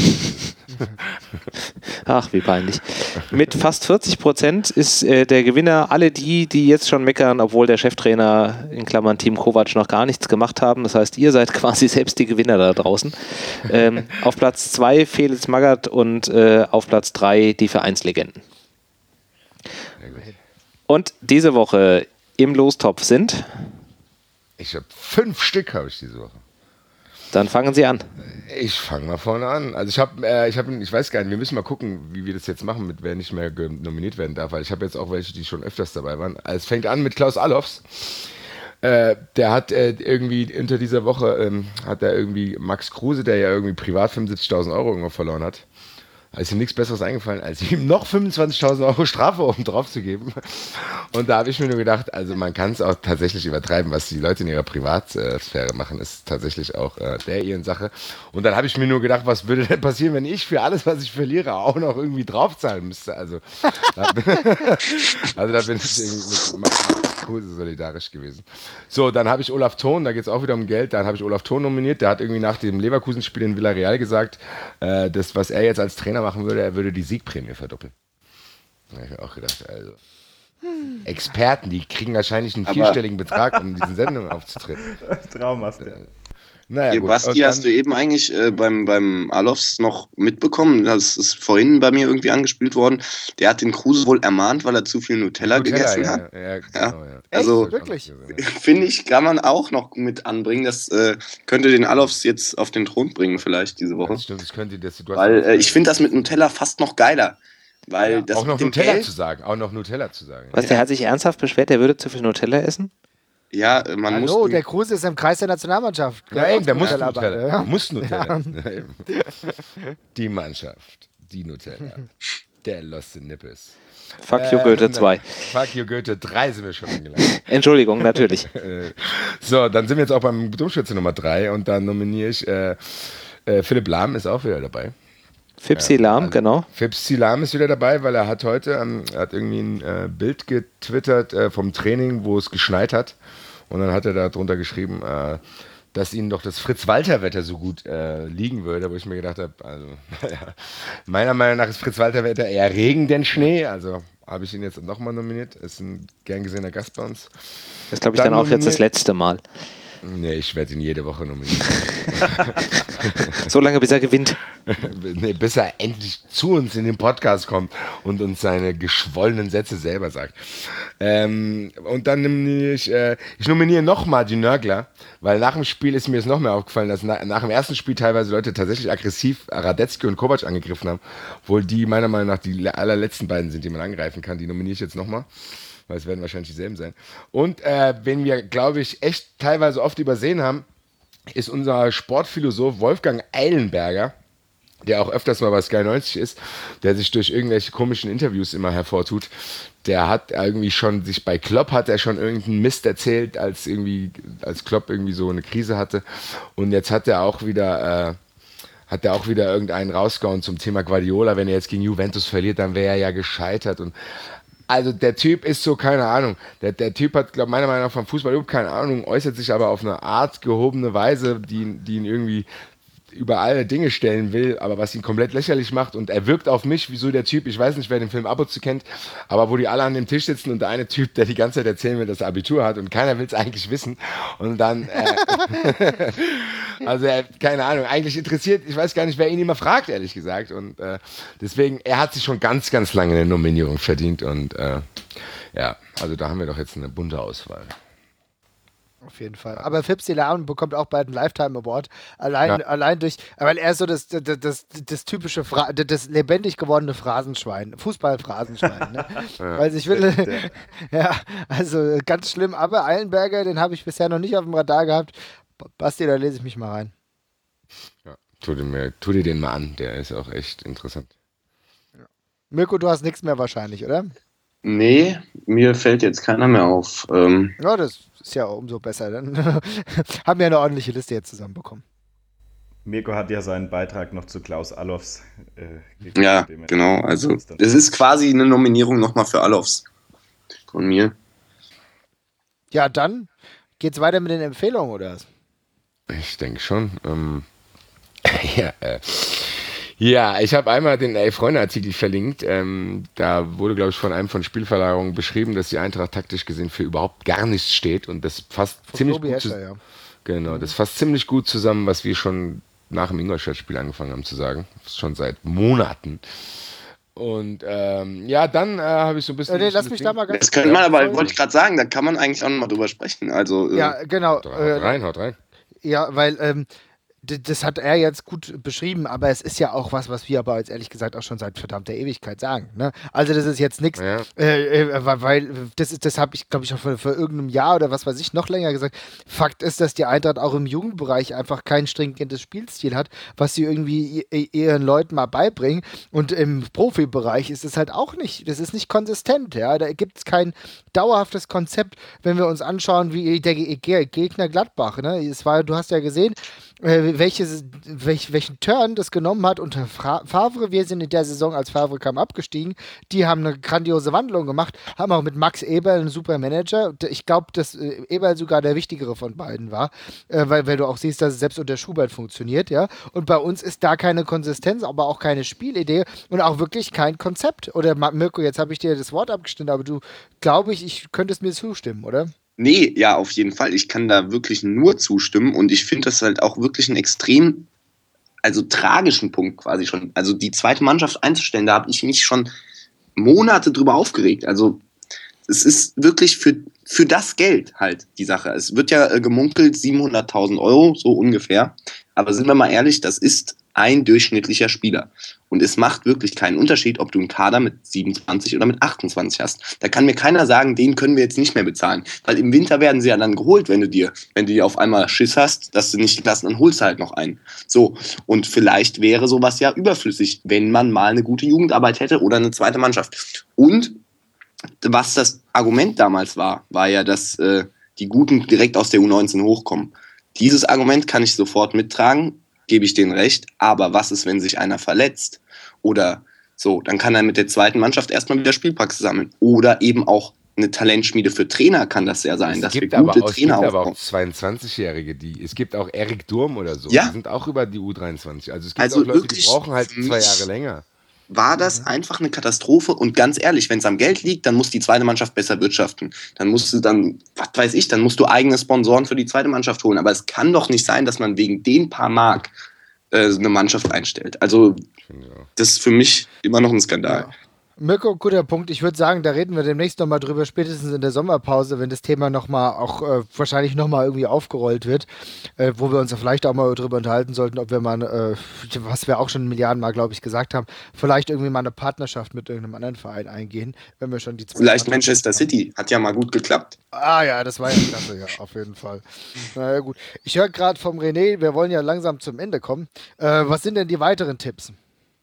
Ach, wie peinlich. Mit fast vierzig Prozent ist äh, der Gewinner alle die, die jetzt schon meckern, obwohl der Cheftrainer in Klammern Team Kovac noch gar nichts gemacht haben. Das heißt, ihr seid quasi selbst die Gewinner da draußen. Ähm, auf Platz zwei Felix Magath und äh, auf Platz drei die Vereinslegenden. Und diese Woche im Lostopf sind... Ich habe fünf Stück, habe ich diese Woche. Dann fangen Sie an. Ich fange mal vorne an. Also ich habe, äh, ich habe, ich weiß gar nicht, wir müssen mal gucken, wie wir das jetzt machen, mit wer nicht mehr nominiert werden darf, weil ich habe jetzt auch welche, die schon öfters dabei waren. Also es fängt an mit Klaus Allofs. Äh, der hat äh, irgendwie unter dieser Woche, ähm, hat er irgendwie Max Kruse, der ja irgendwie privat fünfundsiebzigtausend Euro irgendwo verloren hat. Da ist ihm nichts Besseres eingefallen, als ihm noch fünfundzwanzigtausend Euro Strafe oben drauf zu geben. Und da habe ich mir nur gedacht, also man kann es auch tatsächlich übertreiben, was die Leute in ihrer Privatsphäre machen, ist tatsächlich auch äh, der ihren Sache. Und dann habe ich mir nur gedacht, was würde denn passieren, wenn ich für alles, was ich verliere, auch noch irgendwie draufzahlen müsste. Also da, also da bin ich irgendwie mit Kruse solidarisch gewesen. So, dann habe ich Olaf Thon, da geht es auch wieder um Geld, dann habe ich Olaf Thon nominiert, der hat irgendwie nach dem Leverkusen-Spiel in Villarreal gesagt, äh, das, was er jetzt als Trainer machen würde, er würde die Siegprämie verdoppeln. Da habe ich mir auch gedacht, also hm. Experten, die kriegen wahrscheinlich einen vierstelligen Betrag, um in diesen Sendungen aufzutreten. Traumhaft, ja. Naja, Hier, gut. Basti, Und hast dann- du eben eigentlich äh, beim, beim Alofs noch mitbekommen? Das ist vorhin bei mir irgendwie angespielt worden. Der hat den Kruse wohl ermahnt, weil er zu viel Nutella, Nutella, gegessen ja, hat. ja, genau, ja. Also, Echt? Wirklich? finde ich, kann man auch noch mit anbringen. Das äh, könnte den Alofs jetzt auf den Thron bringen, vielleicht diese Woche. Das stimmt, das könnte das, du hast Weil recht. äh, ich finde das mit Nutella fast noch geiler. Weil Ja. das auch noch mit dem Nutella Geld, zu sagen, auch noch Nutella zu sagen. Was, der hat sich ernsthaft beschwert, der würde zu viel Nutella essen? ja, äh, man Hallo, muss. der Kruse ist im Kreis der Nationalmannschaft. Ja, eben, der muss Nutella Nutella. beide, ja. Muss Nutella. Die Mannschaft, die Nutella. Der Lost in Nippes. Fuck you, Goethe nein. zwei. Fuck you, Goethe drei sind wir schon angelangt. Entschuldigung, natürlich. So, dann sind wir jetzt auch beim Dummschütze Nummer drei und dann nominiere ich äh, äh, Philipp Lahm ist auch wieder dabei. Fipsi Lahm, genau. Fipsi Lahm ist wieder dabei, weil er hat heute, ähm, er hat irgendwie ein äh, Bild getwittert äh, vom Training, wo es geschneit hat. Und dann hat er da drunter geschrieben, äh, dass ihnen doch das Fritz-Walter-Wetter so gut äh, liegen würde, wo ich mir gedacht habe, also ja, meiner Meinung nach ist Fritz-Walter-Wetter eher Regen denn Schnee, also habe ich ihn jetzt nochmal nominiert, ist ein gern gesehener Gast bei uns. Das glaube ich Dann dann auch jetzt das nominiert- letzte Mal. Nee, ich werde ihn jede Woche nominieren. So lange, bis er gewinnt. Nee, bis er endlich zu uns in den Podcast kommt und uns seine geschwollenen Sätze selber sagt. Ähm, und dann nominiere ich, äh, ich nominiere nochmal die Nörgler, weil nach dem Spiel ist mir jetzt noch mehr aufgefallen, dass na, nach dem ersten Spiel teilweise Leute tatsächlich aggressiv Radetzky und Kovac angegriffen haben, obwohl die meiner Meinung nach die le- allerletzten beiden sind, die man angreifen kann. Die nominiere ich jetzt nochmal, weil es werden wahrscheinlich dieselben sein. Und äh, wen wir, glaube ich, echt teilweise oft übersehen haben, ist unser Sportphilosoph Wolfgang Eilenberger, der auch öfters mal bei Sky neunzig ist, der sich durch irgendwelche komischen Interviews immer hervortut. Der hat irgendwie schon, sich bei Klopp hat er schon irgendeinen Mist erzählt, als irgendwie, als Klopp irgendwie so eine Krise hatte. Und jetzt hat er auch wieder, äh, hat er auch wieder irgendeinen rausgehauen zum Thema Guardiola. Wenn er jetzt gegen Juventus verliert, dann wäre er ja gescheitert. Und also der Typ ist so, keine Ahnung, der, der Typ hat, glaube meiner Meinung nach vom Fußball überhaupt keine Ahnung, äußert sich aber auf eine Art gehobene Weise, die, die ihn irgendwie über alle Dinge stellen will, aber was ihn komplett lächerlich macht, und er wirkt auf mich wie so der Typ, ich weiß nicht, wer den Film ab und zu kennt, aber wo die alle an dem Tisch sitzen und der eine Typ, der die ganze Zeit erzählen will, dass er Abitur hat und keiner will es eigentlich wissen und dann äh, also er, keine Ahnung, eigentlich interessiert, ich weiß gar nicht, wer ihn immer fragt, ehrlich gesagt, und äh, deswegen, er hat sich schon ganz, ganz lange eine Nominierung verdient und äh, ja, also da haben wir doch jetzt eine bunte Auswahl. Auf jeden Fall. Aber Fipsi Lahm bekommt auch bald einen Lifetime Award. Allein, Ja. allein durch, weil er ist so das, das, das, das typische, Phra das lebendig gewordene Phrasenschwein, Fußball-Phrasenschwein. Ne? Ja. Weil ich will, ja, also ganz schlimm. Aber Eilenberger, den habe ich bisher noch nicht auf dem Radar gehabt. Basti, da lese ich mich mal rein. Ja, tu, dir mir, tu dir den mal an, der ist auch echt interessant. Mirko, du hast nichts mehr wahrscheinlich, oder? Nee, mir fällt jetzt keiner mehr auf. Ähm, Ja, das ist ja umso besser. Dann haben wir eine ordentliche Liste jetzt zusammenbekommen. Mirko hat ja seinen Beitrag noch zu Klaus Allofs. Äh, gegeben, ja, dem er- genau. Also, ist dann- es ist quasi eine Nominierung nochmal für Alofs von mir. Ja, dann geht's weiter mit den Empfehlungen, oder was? Ich denke schon. Ähm, ja, äh, ja, ich habe einmal den Elf-Freunde-Artikel verlinkt. Ähm, da wurde, glaube ich, von einem von Spielverlagerungen beschrieben, dass die Eintracht taktisch gesehen für überhaupt gar nichts steht. Und das fasst Von ziemlich Tobi gut Escher, zu- ja. Genau, das fasst ziemlich gut zusammen, was wir schon nach dem Ingolstadt-Spiel angefangen haben zu sagen. Schon seit Monaten. Und ähm, ja, dann äh, habe ich so ein bisschen. Äh, nee, lass mich da mal ganz Das könnte man aber, Sorry. wollte ich gerade sagen, da kann man eigentlich auch nochmal drüber sprechen. Also, äh, Ja, genau. Haut Äh, rein, haut rein. Ja, weil ähm, d- das hat er jetzt gut beschrieben, aber es ist ja auch was, was wir aber jetzt ehrlich gesagt auch schon seit verdammter Ewigkeit sagen. Ne? Also das ist jetzt nichts, Ja. äh, äh, weil- weil das ist, das habe ich, glaube ich, auch vor, vor irgendeinem Jahr oder was weiß ich noch länger gesagt. Fakt ist, dass die Eintracht auch im Jugendbereich einfach kein stringentes Spielstil hat, was sie irgendwie i- ihren Leuten mal beibringen. Und im Profibereich ist es halt auch nicht, das ist nicht konsistent. Ja? Da gibt es kein dauerhaftes Konzept, wenn wir uns anschauen, wie der Ge- Ge- Gegner Gladbach. Ne? Es war, du hast ja gesehen, äh, welches, welch, welchen Turn das genommen hat unter Fra Favre. Wir sind in der Saison, als Favre kam, abgestiegen. Die haben eine grandiose Wandlung gemacht, haben auch mit Max Eberl einen super Manager. Ich glaube, dass äh, Eberl sogar der wichtigere von beiden war, äh, weil, weil du auch siehst, dass es selbst unter Schubert funktioniert. Ja? Und bei uns ist da keine Konsistenz, aber auch keine Spielidee und auch wirklich kein Konzept. Oder Ma- Mirko, jetzt habe ich dir das Wort abgeschnitten, aber du, glaube ich, ich könntest mir zustimmen, oder? Nee, ja, auf jeden Fall. Ich kann da wirklich nur zustimmen und ich finde das halt auch wirklich einen extrem, also tragischen Punkt quasi schon. Also die zweite Mannschaft einzustellen, da habe ich mich schon Monate drüber aufgeregt. Also es ist wirklich für, für das Geld halt die Sache. Es wird ja äh, gemunkelt siebenhunderttausend Euro, so ungefähr. Aber sind wir mal ehrlich, das ist ein durchschnittlicher Spieler. Und es macht wirklich keinen Unterschied, ob du einen Kader mit siebenundzwanzig oder mit achtundzwanzig hast. Da kann mir keiner sagen, den können wir jetzt nicht mehr bezahlen. Weil im Winter werden sie ja dann geholt, wenn du dir, wenn du dir auf einmal Schiss hast, dass du nicht lassen, dann holst du halt noch einen. So. Und vielleicht wäre sowas ja überflüssig, wenn man mal eine gute Jugendarbeit hätte oder eine zweite Mannschaft. Und was das Argument damals war, war ja, dass äh, die Guten direkt aus der U neunzehn hochkommen. Dieses Argument kann ich sofort mittragen, gebe ich denen recht, aber was ist, wenn sich einer verletzt? Oder so, dann kann er mit der zweiten Mannschaft erstmal wieder Spielpraxis sammeln. Oder eben auch eine Talentschmiede für Trainer kann das ja sein, es dass wir gibt gute aber auch, es Trainer gibt aber aufbauen. auch zweiundzwanzigjährige, die, es gibt auch Erik Durm oder so, Ja. die sind auch über die U dreiundzwanzig. Also es gibt Also auch Leute, die wirklich brauchen halt für zwei mich- Jahre länger. War das einfach eine Katastrophe und ganz ehrlich, wenn es am Geld liegt, dann muss die zweite Mannschaft besser wirtschaften. Dann musst du dann, was weiß ich, dann musst du eigene Sponsoren für die zweite Mannschaft holen. Aber es kann doch nicht sein, dass man wegen den paar Mark äh, eine Mannschaft einstellt. Also Ja. das ist für mich immer noch ein Skandal. Ja. Mirko, guter Punkt. Ich würde sagen, da reden wir demnächst nochmal drüber, spätestens in der Sommerpause, wenn das Thema nochmal auch äh, wahrscheinlich nochmal irgendwie aufgerollt wird, äh, wo wir uns ja vielleicht auch mal drüber unterhalten sollten, ob wir mal, äh, was wir auch schon Milliarden Mal, glaube ich, gesagt haben, vielleicht irgendwie mal eine Partnerschaft mit irgendeinem anderen Verein eingehen, wenn wir schon die zwei Vielleicht Mannschaften Manchester haben. City, hat ja mal gut geklappt. Ah ja, das war ja klasse, ja, auf jeden Fall. Naja, gut. Ich höre gerade vom René, wir wollen ja langsam zum Ende kommen. Äh, was sind denn die weiteren Tipps?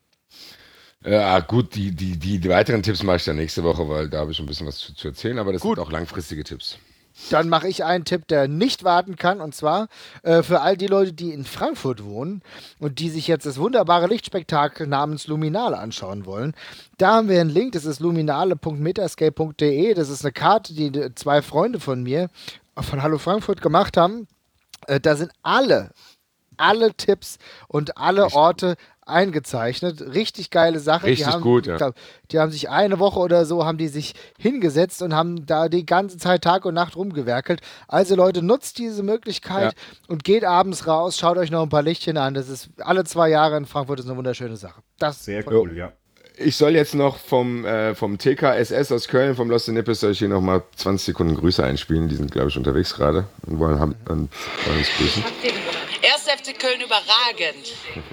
Ja, gut, die, die, die, die weiteren Tipps mache ich dann nächste Woche, weil da habe ich schon ein bisschen was zu, zu erzählen, aber das Gut. sind auch langfristige Tipps. Dann mache ich einen Tipp, der nicht warten kann, und zwar äh, für all die Leute, die in Frankfurt wohnen und die sich jetzt das wunderbare Lichtspektakel namens Luminale anschauen wollen. Da haben wir einen Link, das ist luminale punkt metascape punkt de. Das ist eine Karte, die zwei Freunde von mir von Hallo Frankfurt gemacht haben. Äh, da sind alle, alle Tipps und alle Orte eingezeichnet. Richtig geile Sache. Richtig die haben, gut, ja. ich glaub, die haben sich eine Woche oder so, haben die sich hingesetzt und haben da die ganze Zeit Tag und Nacht rumgewerkelt. Also Leute, nutzt diese Möglichkeit und geht abends raus, schaut euch noch ein paar Lichtchen an. Das ist alle zwei Jahre in Frankfurt, das ist eine wunderschöne Sache. Das Sehr voll cool, ja. Ich soll jetzt noch vom, äh, vom T K S S aus Köln, vom Lost in Nippes, soll ich hier nochmal zwanzig Sekunden Grüße einspielen. Die sind, glaube ich, unterwegs gerade und wollen, haben, und wollen uns grüßen. Erster F C Köln überragend.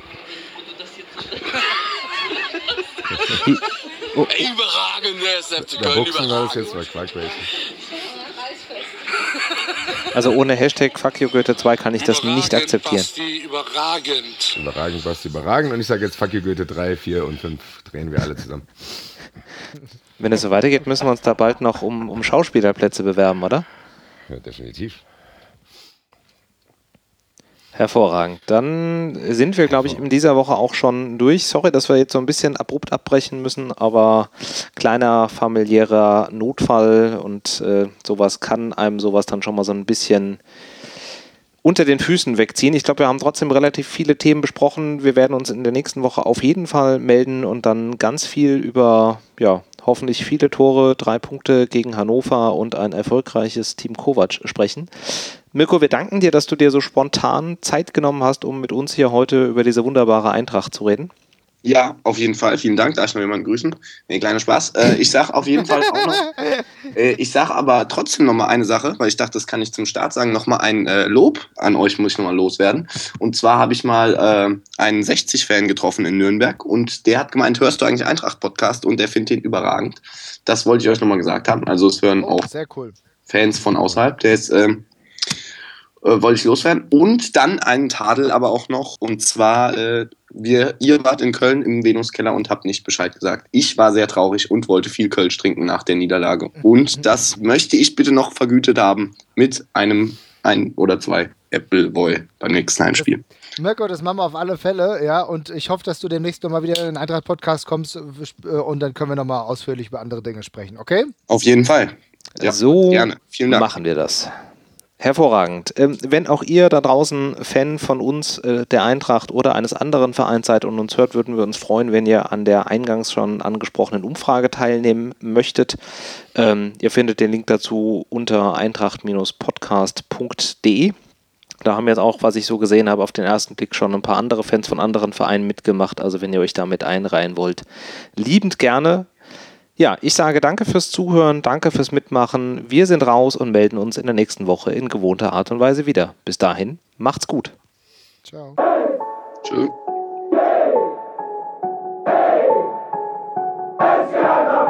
Überragend, der erste F C Der Köln Buchsen war das jetzt, überragend. war Quark Racing. Also ohne Hashtag Fuck you Goethe zwei kann ich das nicht akzeptieren. Basti, überragend. Überragend, Basti, überragend. Und ich sage jetzt Fuck you Goethe drei, vier und fünf drehen wir alle zusammen. Wenn es so weitergeht, müssen wir uns da bald noch um, um Schauspielerplätze bewerben, oder? Ja, definitiv. Hervorragend. Dann sind wir, glaube ich, in dieser Woche auch schon durch. Sorry, dass wir jetzt so ein bisschen abrupt abbrechen müssen, aber kleiner familiärer Notfall und äh, sowas kann einem sowas dann schon mal so ein bisschen unter den Füßen wegziehen. Ich glaube, wir haben trotzdem relativ viele Themen besprochen. Wir werden uns in der nächsten Woche auf jeden Fall melden und dann ganz viel über, ja, hoffentlich viele Tore, drei Punkte gegen Hannover und ein erfolgreiches Team Kovac sprechen. Mirko, wir danken dir, dass du dir so spontan Zeit genommen hast, um mit uns hier heute über diese wunderbare Eintracht zu reden. Ja, auf jeden Fall. Vielen Dank. Darf ich noch jemanden grüßen? Nee, kleiner Spaß. Äh, ich sage auf jeden Fall auch noch, äh, ich sage aber trotzdem noch mal eine Sache, weil ich dachte, das kann ich zum Start sagen, noch mal ein äh, Lob an euch muss ich noch mal loswerden. Und zwar habe ich mal äh, einen sechzig-Fan getroffen in Nürnberg und der hat gemeint, hörst du eigentlich Eintracht-Podcast? Und der findet den überragend. Das wollte ich euch noch mal gesagt haben. Also es hören Oh, auch sehr cool. Fans von außerhalb. Der ist... Ähm, Äh, wollte ich loswerden. Und dann einen Tadel aber auch noch. Und zwar, äh, wir, ihr wart in Köln im Venuskeller und habt nicht Bescheid gesagt. Ich war sehr traurig und wollte viel Kölsch trinken nach der Niederlage. Und das möchte ich bitte noch vergütet haben mit einem ein oder zwei Appleboy beim nächsten Heimspiel. Mirko, das machen wir auf alle Fälle, ja, und ich hoffe, dass du demnächst nochmal wieder in den Eintracht-Podcast kommst äh, und dann können wir nochmal ausführlich über andere Dinge sprechen, okay? Auf jeden Fall. Ja, so gerne. Vielen Dank. machen wir das. Hervorragend. Ähm, wenn auch ihr da draußen Fan von uns, äh, der Eintracht oder eines anderen Vereins seid und uns hört, würden wir uns freuen, wenn ihr an der eingangs schon angesprochenen Umfrage teilnehmen möchtet. Ähm, ihr findet den Link dazu unter eintracht Podcast punkt de. Da haben jetzt auch, was ich so gesehen habe, auf den ersten Blick schon ein paar andere Fans von anderen Vereinen mitgemacht. Also wenn ihr euch damit einreihen wollt, liebend gerne. Ja, ich sage danke fürs Zuhören, danke fürs Mitmachen. Wir sind raus und melden uns in der nächsten Woche in gewohnter Art und Weise wieder. Bis dahin, macht's gut. Ciao. Tschö. Hey!